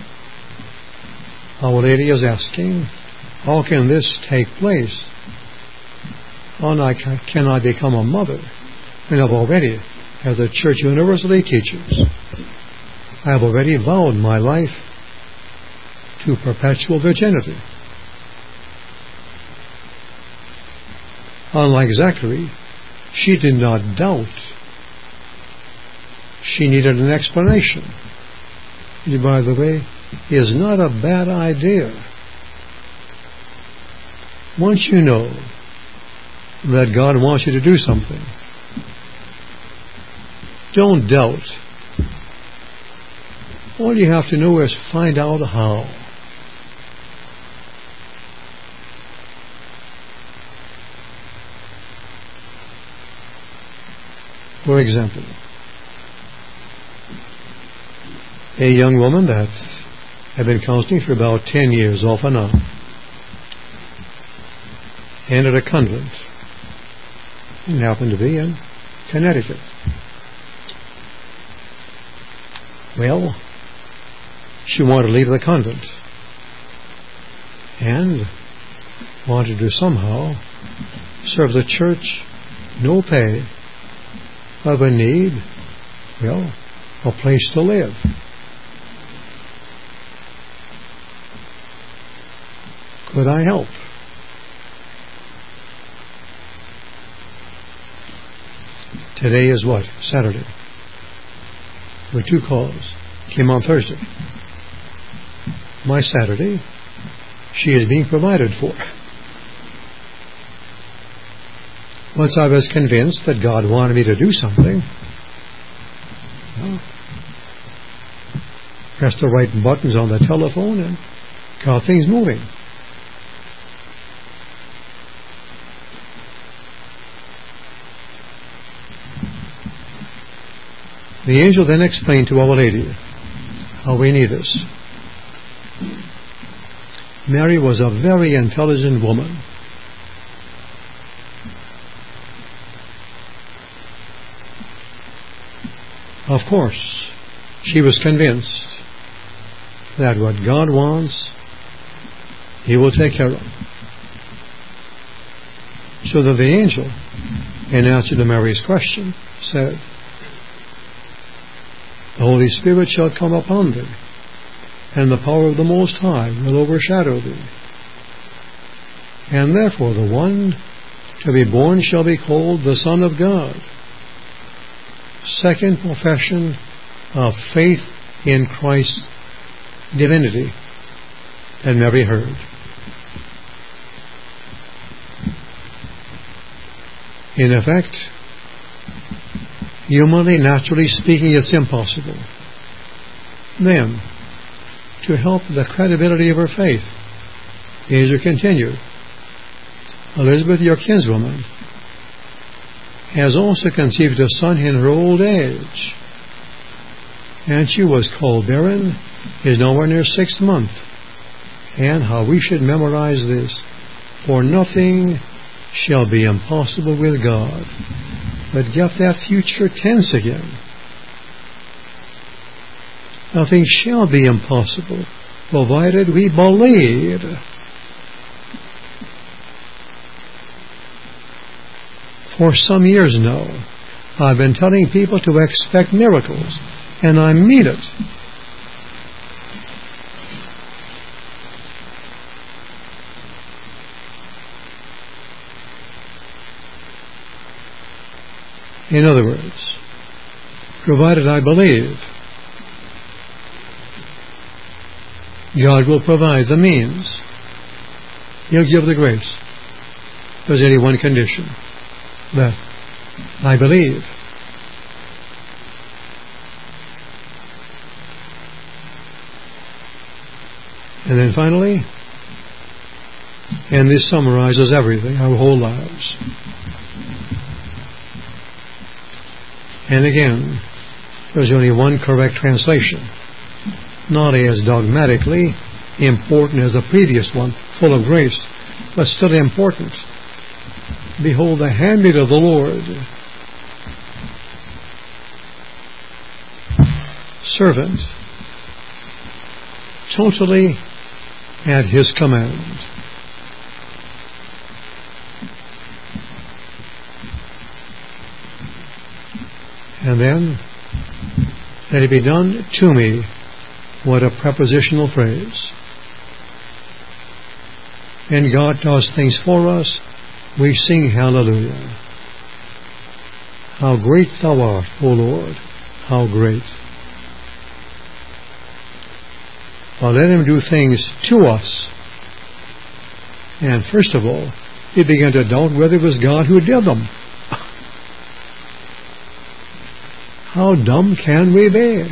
Our Lady is asking, how can this take place? How can I become a mother when I've already, as the Church universally teaches, I have already vowed my life to perpetual virginity? Unlike Zachary, she did not doubt. She needed an explanation. Which, by the way, is not a bad idea. Once you know that God wants you to do something, don't doubt. All you have to know is find out how. For example, a young woman that had been counseling for about ten years off and on, entered a convent. It happened to be in Connecticut. Well, she wanted to leave the convent and wanted to somehow serve the church, no pay, of a need, well, a place to live. Could I help? Today is what? Saturday. With two calls. Came on Thursday. My Saturday, she is being provided for. Once I was convinced that God wanted me to do something, well, press the right buttons on the telephone and got things moving. The angel then explained to Our Lady how we need this. Mary was a very intelligent woman. Of course, she was convinced that what God wants, He will take care of. So that the angel, in answer to Mary's question, said, the Holy Spirit shall come upon thee, and the power of the Most High will overshadow thee. And therefore the one to be born shall be called the Son of God. Second profession of faith in Christ's divinity that Mary heard. In effect, humanly, naturally speaking, it's impossible. Then, to help the credibility of her faith, Hazer continued, Elizabeth, your kinswoman, has also conceived a son in her old age, and she was called barren, is nowhere near sixth month. And how we should memorize this, for nothing shall be impossible with God. But get that future tense again. Nothing shall be impossible, provided we believe. For some years now, I've been telling people to expect miracles, and I mean it. In other words, provided I believe, God will provide the means. He'll give the grace. There's only one condition, that I believe. And then finally, and this summarizes everything, our whole lives. And again, there's only one correct translation, not as dogmatically important as the previous one, full of grace, but still important. Behold the handmaid of the Lord, servant, totally at His command. And then, let it be done to me. What a prepositional phrase. And God does things for us. We sing hallelujah. How great thou art, O Lord. How great. Well, let Him do things to us. And first of all, we began to doubt whether it was God who did them. How dumb can we be?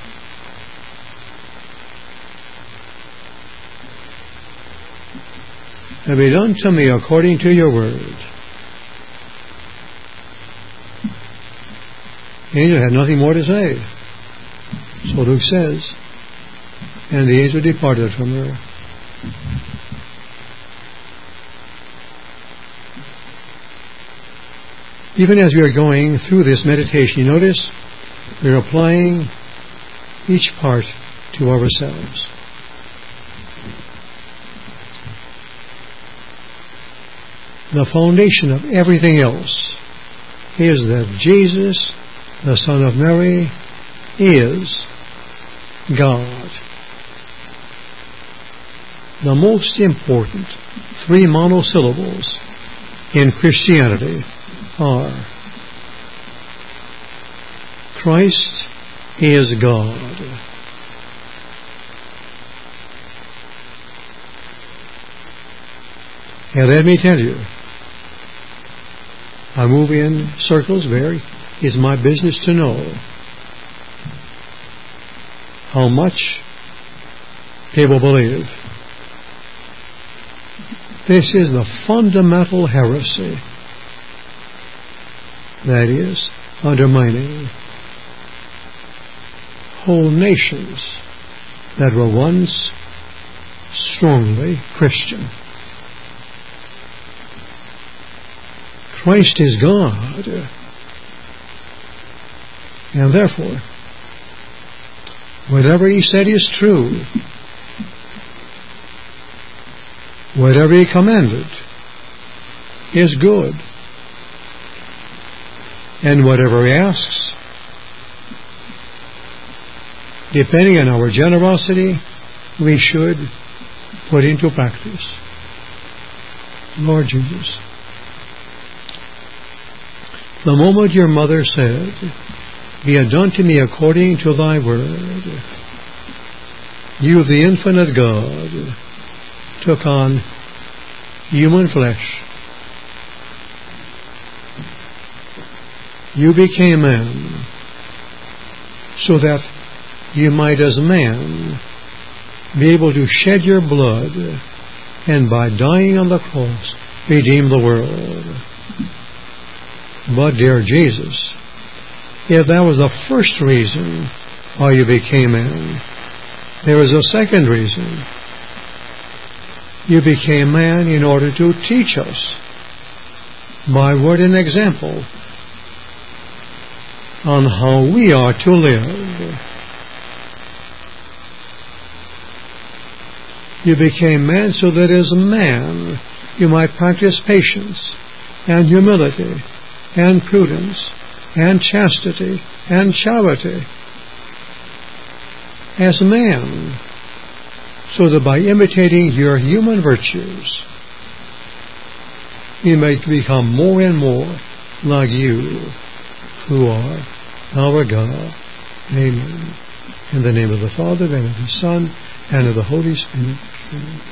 And be done to me according to your word. The angel had nothing more to say. So Luke says, and the angel departed from her. Even as we are going through this meditation, you notice we're applying each part to ourselves. The foundation of everything else is that Jesus, the Son of Mary, is God. The most important three monosyllables in Christianity are Christ is God. And let me tell you, I move in circles where it's my business to know how much people believe. This is the fundamental heresy that is undermining whole nations that were once strongly Christian. Christ is God, and therefore, whatever He said is true. Whatever He commanded is good. And whatever He asks, depending on our generosity, we should put into practice. Lord Jesus, the moment your mother said, be it done to me according to thy word. You, the infinite God, took on human flesh. You became man so that you might as man be able to shed your blood and by dying on the cross redeem the world. But dear Jesus, if that was the first reason why you became man, there was a second reason. You became man in order to teach us by word and example on how we are to live. You became man so that as man you might practice patience and humility and prudence and chastity and charity as man, so that by imitating your human virtues you may become more and more like you who are our God. Amen. In the name of the Father, and of the Son, and of the Holy Spirit. Amen.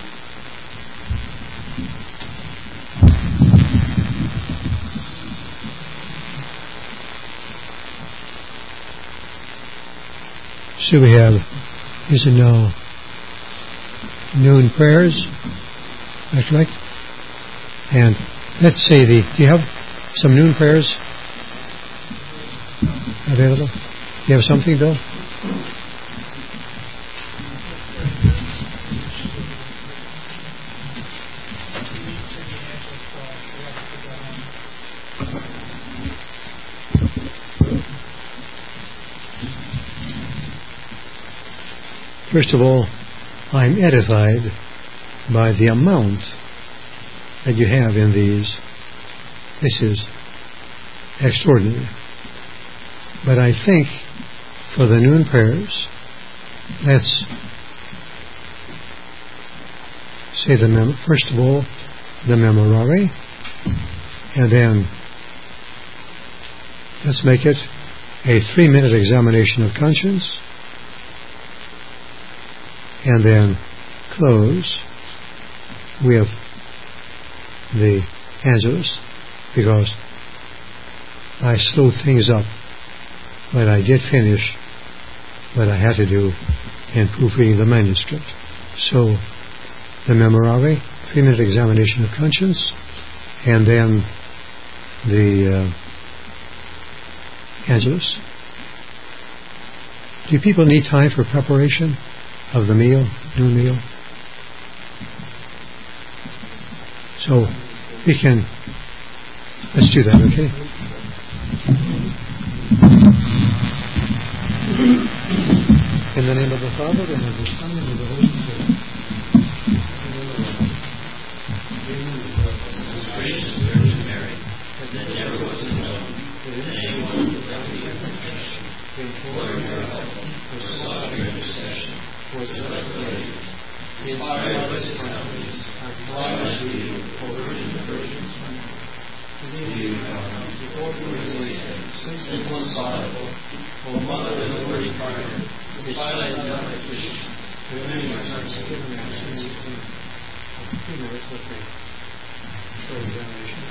So we have, is it now noon prayers? That's correct. And let's say the, do you have some noon prayers available? Do you have something, Bill? First of all, I'm edified by the amount that you have in these. This is extraordinary. But I think for the noon prayers, let's say the mem- first of all the memorare, and then let's make it a three-minute examination of conscience, and then close with the Angelus, because I slowed things up when I did finish what I had to do in proofreading the manuscript. So the memorare, three-minute examination of conscience, and then the uh, Angelus. Do people need time for preparation of the meal, noon meal? So we can, let's do that, okay? In the name of the Father, and of the Son, and of the Holy Spirit. Gracious Virgin Mary, that never was known that anyone without the imperfection, implore your help, or sought your intercession, for the blessed. Inspired by this confidence, I fly unto you, O Virgin of Virgins. To you, before you were sin, simple and sorrowful, O Mother of the Word incarnate, despise not my afflictions, but many times given me opportunity to think. Three minutes, okay. For examination.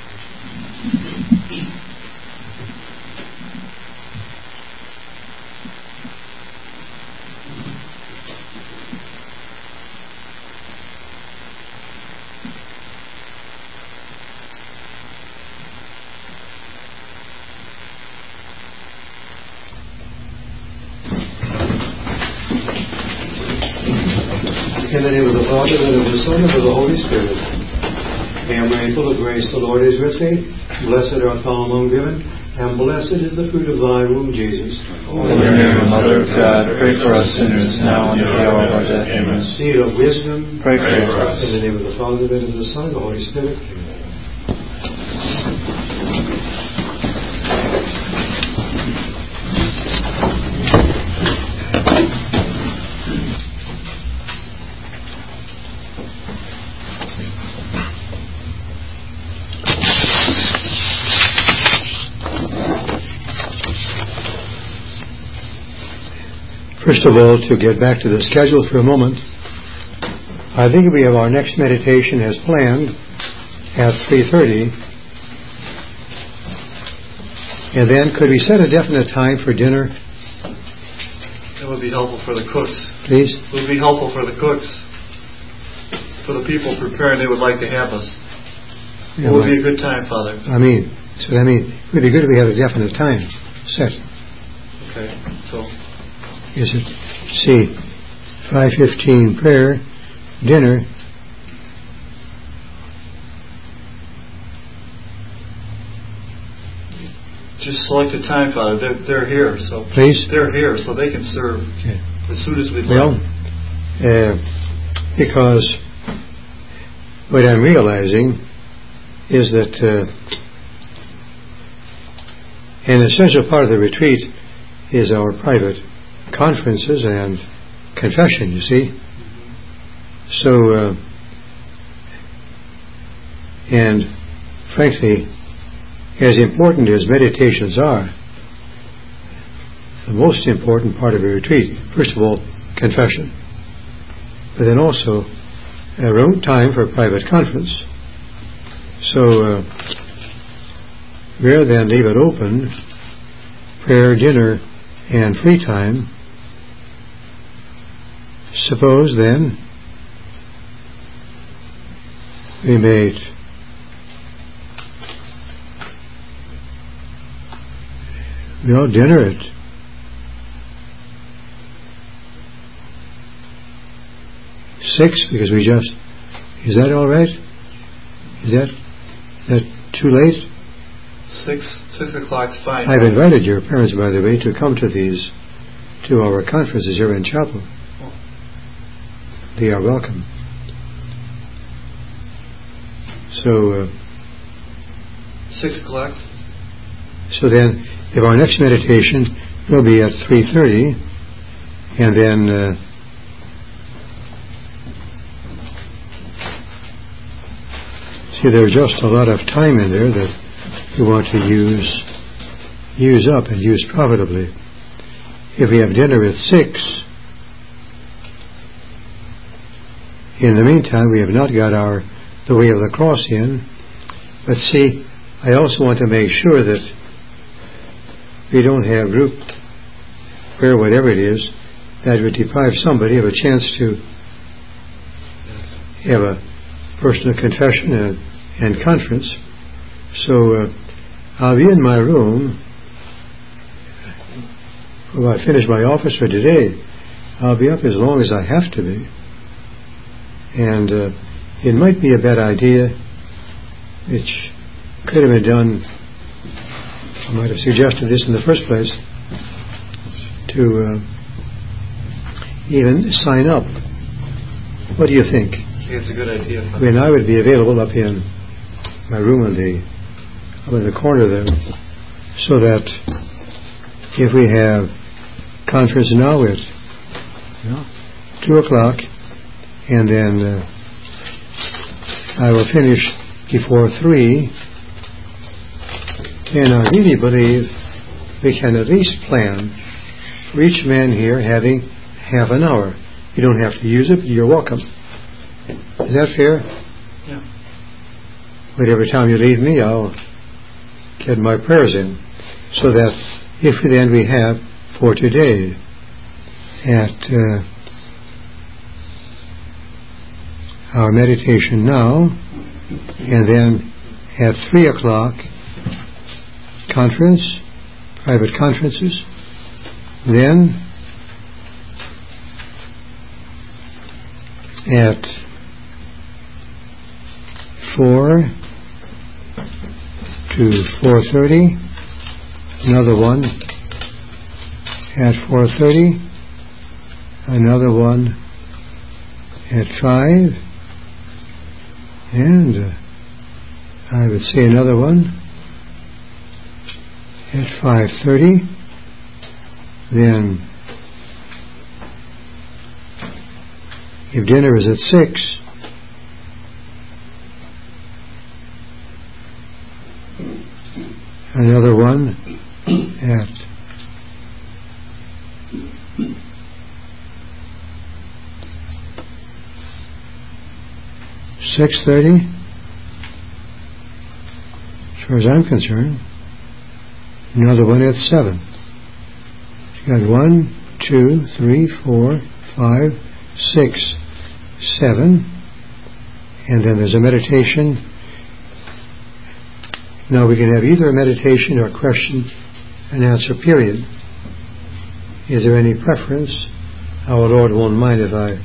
In the name of the Father, and of the Son, and of the Holy Spirit. Hail Mary, full of grace, the Lord is with thee. Blessed art thou among women, and blessed is the fruit of thy womb, Jesus. Holy Mary, Mother of God, pray for us sinners, now and at the hour of our death. Amen. Seed of wisdom, pray, pray for us. In the name of the Father, and of the Son, and of the Holy Spirit. Amen. First of all, to get back to the schedule for a moment, I think we have our next meditation as planned at three thirty. And then could we set a definite time for dinner? That would be helpful for the cooks. Please? It would be helpful for the cooks. For the people preparing, they would like to have us. Yeah, what would well, be a good time, Father? I mean, so I mean, it would be good if we had a definite time set. Okay, so... Is it, see, five fifteen prayer, dinner. Just select a time, Father. They're, they're here, so... Please? They're here, so they can serve Okay. as soon as we'd Well, like. uh, because what I'm realizing is that uh, an essential part of the retreat is our private conferences and confession, you see. So, uh, and frankly, as important as meditations are, the most important part of a retreat, first of all, confession, but then also a own time for private conference. So, uh, rather than leave it open, prayer, dinner, and free time, suppose then we made you know, dinner at six, because we just, is that all right? Is that, is that too late? Six, six o'clock's fine. I've invited your parents, by the way, to come to these, to our conferences here in chapel. They are welcome. So, uh, Six o'clock? so then, if our next meditation will be at three thirty, and then uh, see, there's just a lot of time in there that we want to use use up and use profitably. If we have dinner at six, in the meantime, we have not got our the way of the cross in. But see, I also want to make sure that we don't have group prayer, whatever it is, that would deprive somebody of a chance to have a personal confession and, and conference. So uh, I'll be in my room. When I finish my office for today, I'll be up as long as I have to be. And uh, it might be a bad idea, which could have been done, I might have suggested this in the first place, to uh, even sign up. What do you think? I think it's a good idea. I mean, I would be available up in my room in the up in the corner there, so that if we have conference now at you know, two o'clock, and then uh, I will finish before three, and I really believe we can at least plan for each man here having half an hour. You don't have to use it, but you're welcome. Is that fair? Yeah. But every time you leave me, I'll get my prayers in. So that if then we have for today at uh, our meditation now, and then at three o'clock conference, private conferences, then at four to four thirty, another one at four thirty, another one at five, and uh, I would say another one at five thirty. Then, if dinner is at six, another one at six thirty, as far as I'm concerned. Another one at seven. You got one, two, three, four, five, six, seven, and then there's a meditation. Now we can have either a meditation or a question and answer period. Is there any preference? Our Lord won't mind if I...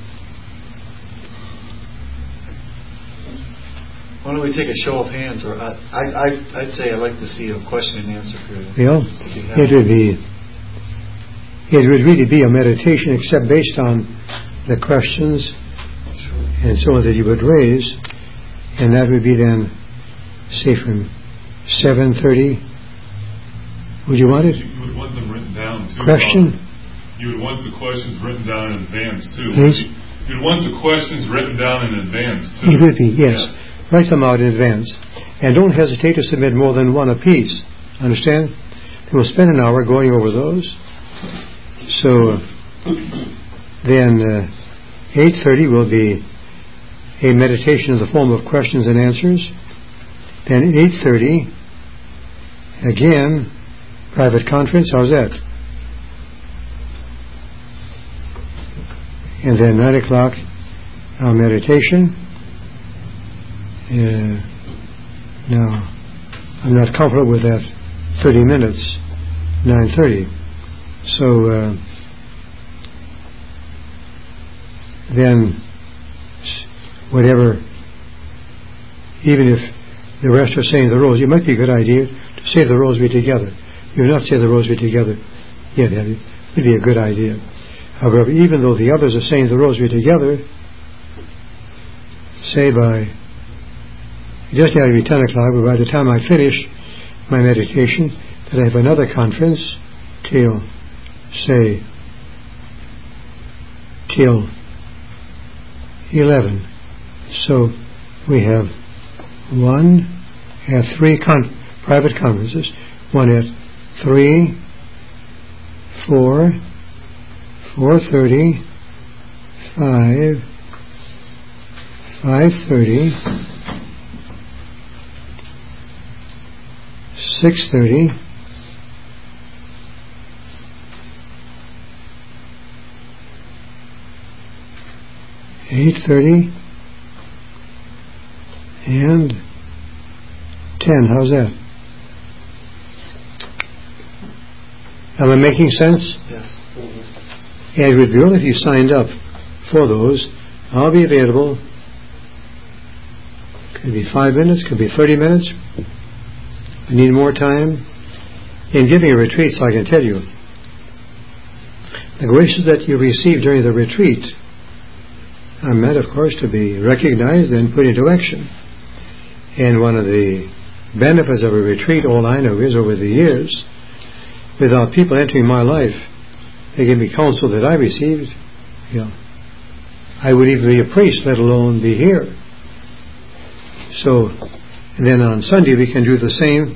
Why don't we take a show of hands? Or I, I, I'd say I'd like to see a question and answer period. Yeah, it would be... It would really be a meditation, except based on the questions and so on that you would raise, and that would be then, say, from seven thirty. Would you want it? You would want them written down too. Question? Bob. You would want the questions written down in advance too. Please? You'd want the questions written down in advance too. It would be, yes. Yeah. Write them out in advance, and don't hesitate to submit more than one apiece. Understand? Then we'll spend an hour going over those. So uh, then uh, eight thirty will be a meditation in the form of questions and answers. Then eight thirty, again, private conference. How's that? And then nine o'clock, our meditation. Uh, now, I'm not comfortable with that thirty minutes, nine thirty. So uh, then whatever, even if the rest are saying the rosary, it might be a good idea to say the rosary together. You have not said the rosary together yet, have you? It would be a good idea. However, even though the others are saying the rosary together, say by, it doesn't have to be ten o'clock, but by the time I finish my meditation, that I have another conference till, say, till eleven. So we have one at three con- private conferences, one at three, four, four thirty, five, five thirty, six thirty, eight thirty, and ten. How's that? Am I making sense? Yes. And it would be good if you signed up for those. I'll be available. Could be five minutes, could be thirty minutes. I need more time. In giving a retreat, so I can tell you, the graces that you receive during the retreat are meant, of course, to be recognized and put into action. And one of the benefits of a retreat, all I know is, over the years, without people entering my life, they give me counsel that I received. You know, I would even be a priest, let alone be here. So, and then on Sunday we can do the same.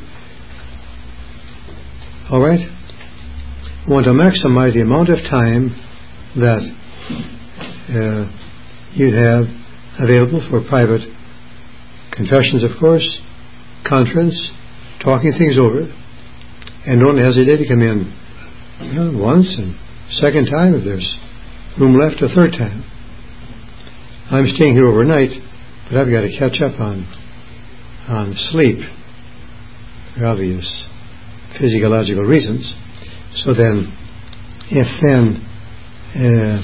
All right? We want to maximize the amount of time that uh, you'd have available for private confessions, of course, conference, talking things over, and don't hesitate to come in, you know, once and second time if there's room left, a third time. I'm staying here overnight, but I've got to catch up on on sleep for obvious physiological reasons. So then, if then uh,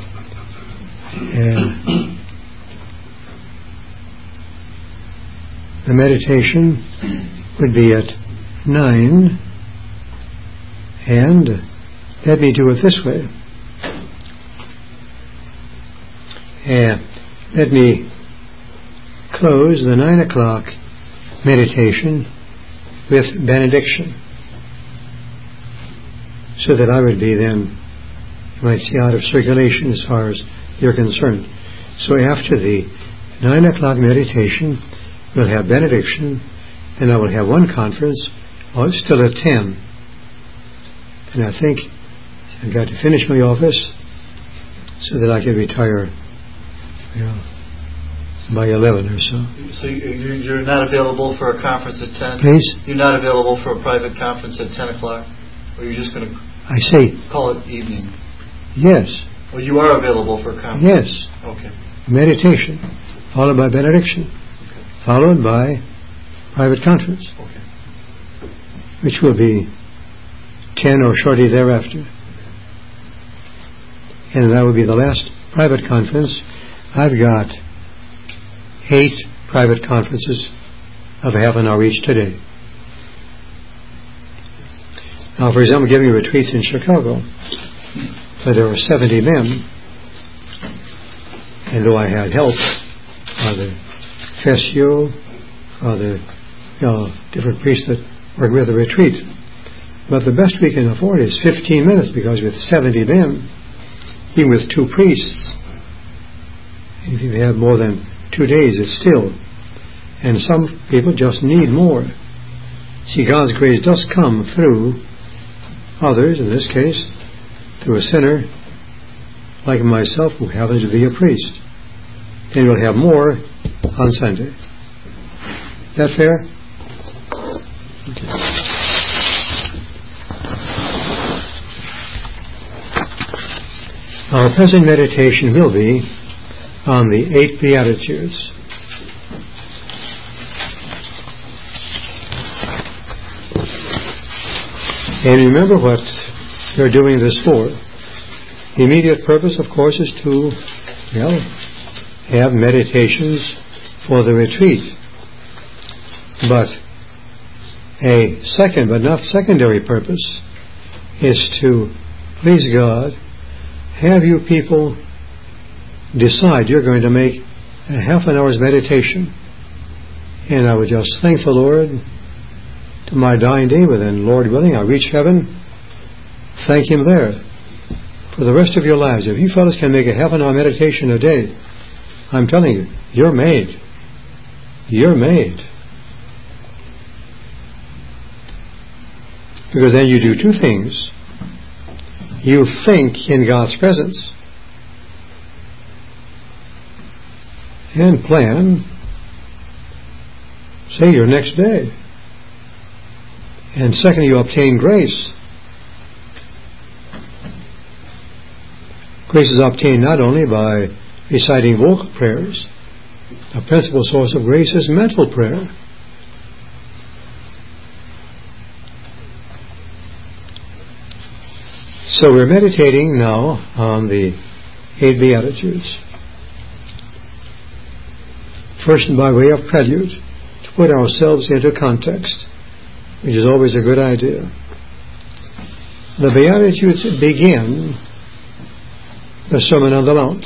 uh, the meditation would be at nine, and let me do it this way. Uh, let me close the nine o'clock meditation with benediction, so that I would be then, you might see, out of circulation as far as you're concerned. So after the nine o'clock meditation, we'll have benediction, then I will have one conference, oh, it's still at ten. And I think I've got to finish my office so that I can retire, you know, by eleven or so. So you- you're not available for a conference at ten? Please? You're not available for a private conference at ten o'clock? Or you're just going to I say call it evening? yes. Or you are available for a conference? Yes. Okay. Meditation, followed by benediction, Okay. followed by private conference, Okay. which will be ten or shortly thereafter. And that will be the last private conference. I've got eight private conferences of half an hour each today. Now, for example, giving retreats in Chicago, where there were seventy men, and though I had help, Father Fessio, Father, you know, different priests that work with the retreat, but the best we can afford is fifteen minutes, because with seventy men, even with two priests, if you have more than two days, it's still. And some people just need more. See, God's grace does come through others, in this case, through a sinner like myself who happens to be a priest. And we'll have more on Sunday. Is that fair? Okay. Our present meditation will be on the eight Beatitudes. And remember what you're doing this for. The immediate purpose, of course, is to, well, have meditations for the retreat. But a second, but not secondary purpose, is to please God, have you people decide you're going to make a half an hour's meditation. And I would just thank the Lord to my dying day, but then, Lord willing, I'll reach heaven, thank Him there. For the rest of your lives, if you fellows can make a half an hour meditation a day, I'm telling you, you're made. You're made. Because then you do two things. You think in God's presence and plan, say, your next day. And secondly, you obtain grace. Grace is obtained not only by reciting vocal prayers. The principal source of grace is mental prayer. So we're meditating now on the eight Beatitudes. First, by way of prelude, to put ourselves into context, which is always a good idea. The Beatitudes begin the Sermon on the Mount.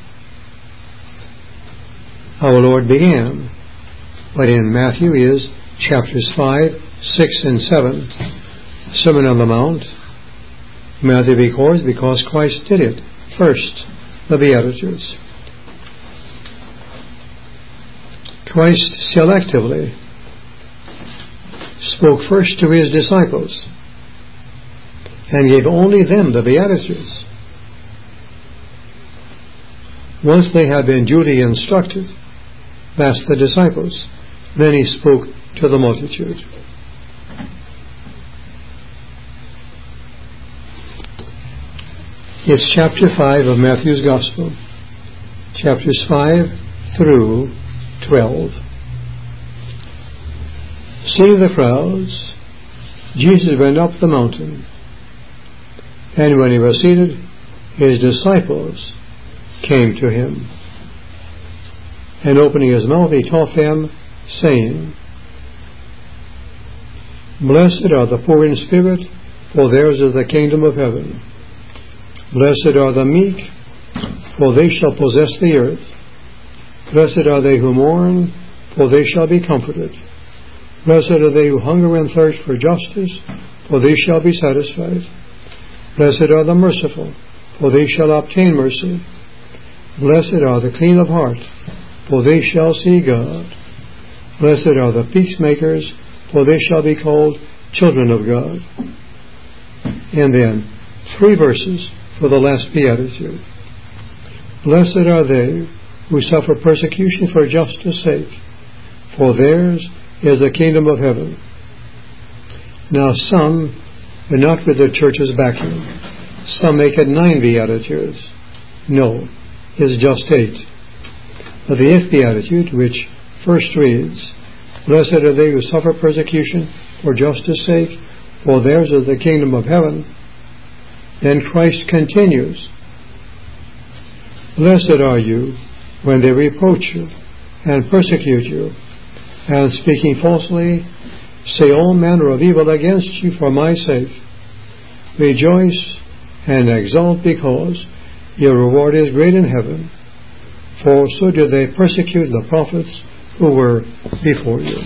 Our Lord began, but in Matthew is chapters five, six, and seven. Sermon on the Mount. Matthew records because Christ did it first, the Beatitudes. Christ selectively spoke first to His disciples and gave only them the Beatitudes. Once they had been duly instructed, that's the disciples, then He spoke to the multitude. It's chapter five of Matthew's Gospel, chapters five through twelve. Seeing the crowds, Jesus went up the mountain, and when He was seated, His disciples came to Him. And opening His mouth, He taught them, saying, Blessed are the poor in spirit, for theirs is the kingdom of heaven. Blessed are the meek, for they shall possess the earth. Blessed are they who mourn, for they shall be comforted. Blessed are they who hunger and thirst for justice, for they shall be satisfied. Blessed are the merciful, for they shall obtain mercy. Blessed are the clean of heart, for they shall see God. Blessed are the peacemakers, for they shall be called children of God. And then, three verses for the last Beatitude. Blessed are they who suffer persecution for justice' sake, for theirs is the kingdom of heaven. Now some, but not with the church's backing, some make it nine beatitudes. No, it's just eight. But the eighth beatitude, which first reads, Blessed are they who suffer persecution for justice' sake, for theirs is the kingdom of heaven. Then Christ continues, Blessed are you when they reproach you and persecute you, and speaking falsely, say all manner of evil against you for my sake. Rejoice and exult, because your reward is great in heaven, for so did they persecute the prophets who were before you.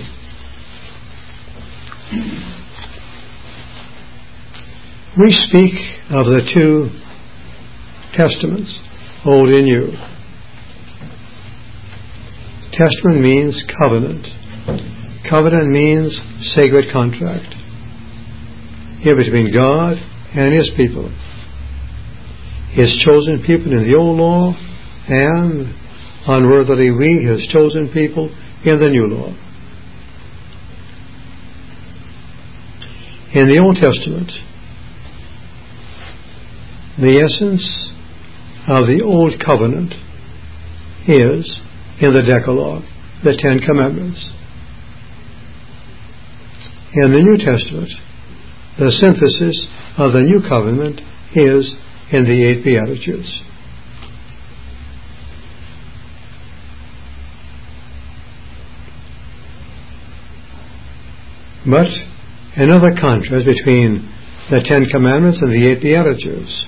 We speak of the two testaments, Old and New. Testament means covenant. Covenant means sacred contract, here between God and His people, His chosen people in the old law, and unworthily we, His chosen people, in the new law. In the Old Testament, the essence of the Old Covenant is in the Decalogue, the Ten Commandments. In the New Testament, the synthesis of the New Covenant is in the eight Beatitudes. But another contrast between the Ten Commandments and the eight Beatitudes.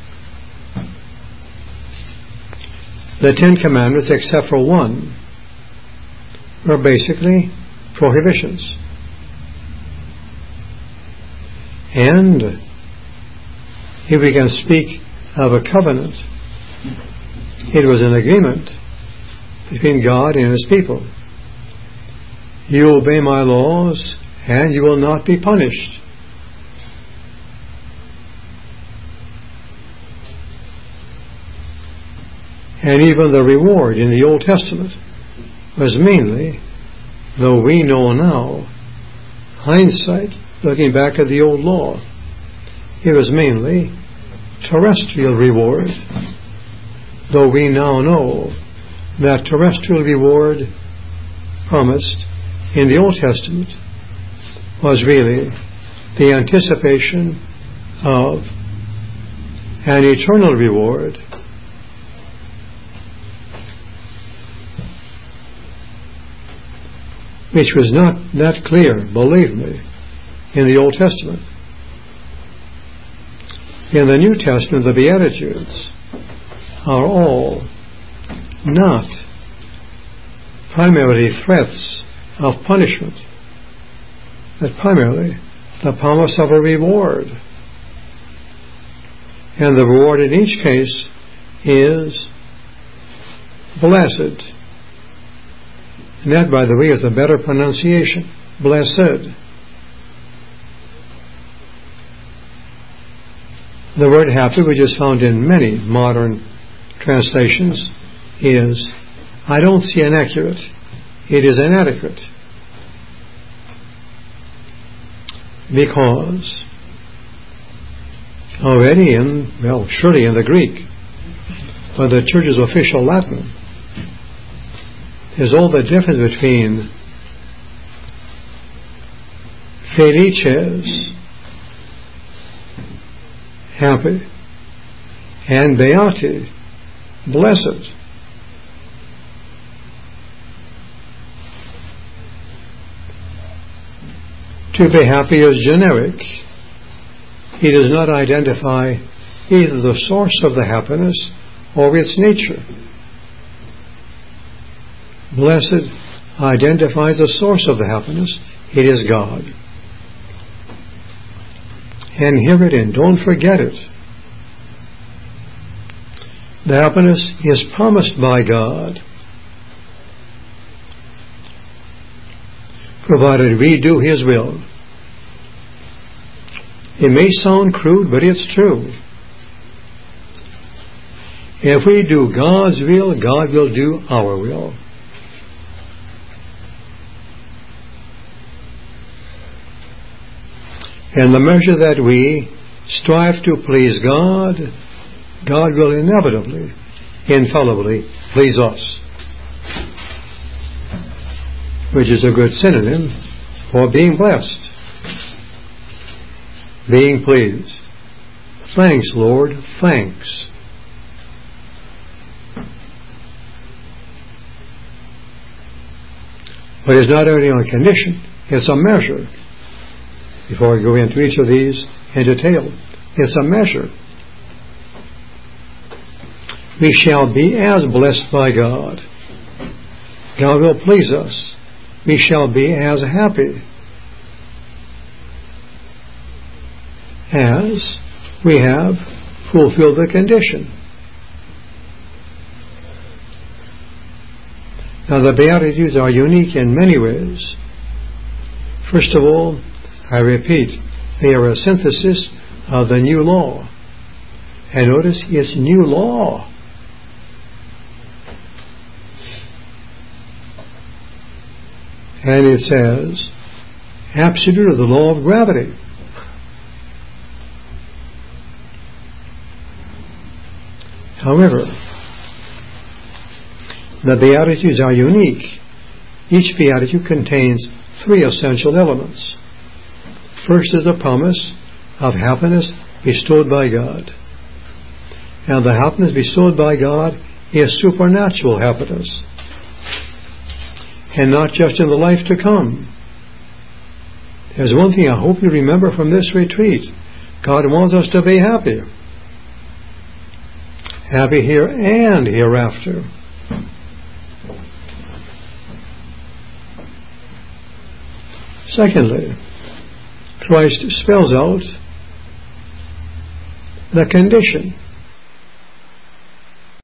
The Ten Commandments, except for one, are basically prohibitions. And if we can speak of a covenant, it was an agreement between God and His people. You obey my laws, and you will not be punished. And even the reward in the Old Testament was mainly, though we know now, hindsight, looking back at the old law, it was mainly terrestrial reward, though we now know that terrestrial reward promised in the Old Testament was really the anticipation of an eternal reward which was not that clear, believe me, in the Old Testament. In the New Testament, the Beatitudes are all not primarily threats of punishment, but primarily the promise of a reward. And the reward in each case is blessed. And that, by the way, is a better pronunciation. Blessed. The word happy, which is found in many modern translations, is, I don't see inaccurate. It is inadequate. Because already in, well, surely in the Greek, but the Church's official Latin, there's all the difference between felices, happy, and beati, blessed. To be happy is generic. He does not identify either the source of the happiness or its nature. Blessed identifies the source of the happiness. It is God. And hear it and don't forget it. The happiness is promised by God, provided we do His will. It may sound crude, but it's true. If we do God's will, God will do our will. In the measure that we strive to please God, God will inevitably, infallibly please us, which is a good synonym for being blessed, being pleased. Thanks, Lord, thanks. But it's not only a condition, it's a measure. Before I go into each of these in detail, it's a measure. We shall be as blessed by God. God will please us. We shall be as happy as we have fulfilled the condition. Now, the Beatitudes are unique in many ways. First of all, I repeat, they are a synthesis of the new law. And notice, it's new law. And it says, absolute of the law of gravity. However, the Beatitudes are unique. Each Beatitude contains three essential elements. First is the promise of happiness bestowed by God. And the happiness bestowed by God is supernatural happiness. And not just in the life to come. There's one thing I hope you remember from this retreat. God wants us to be happy. Happy here and hereafter. Secondly, Christ spells out the condition.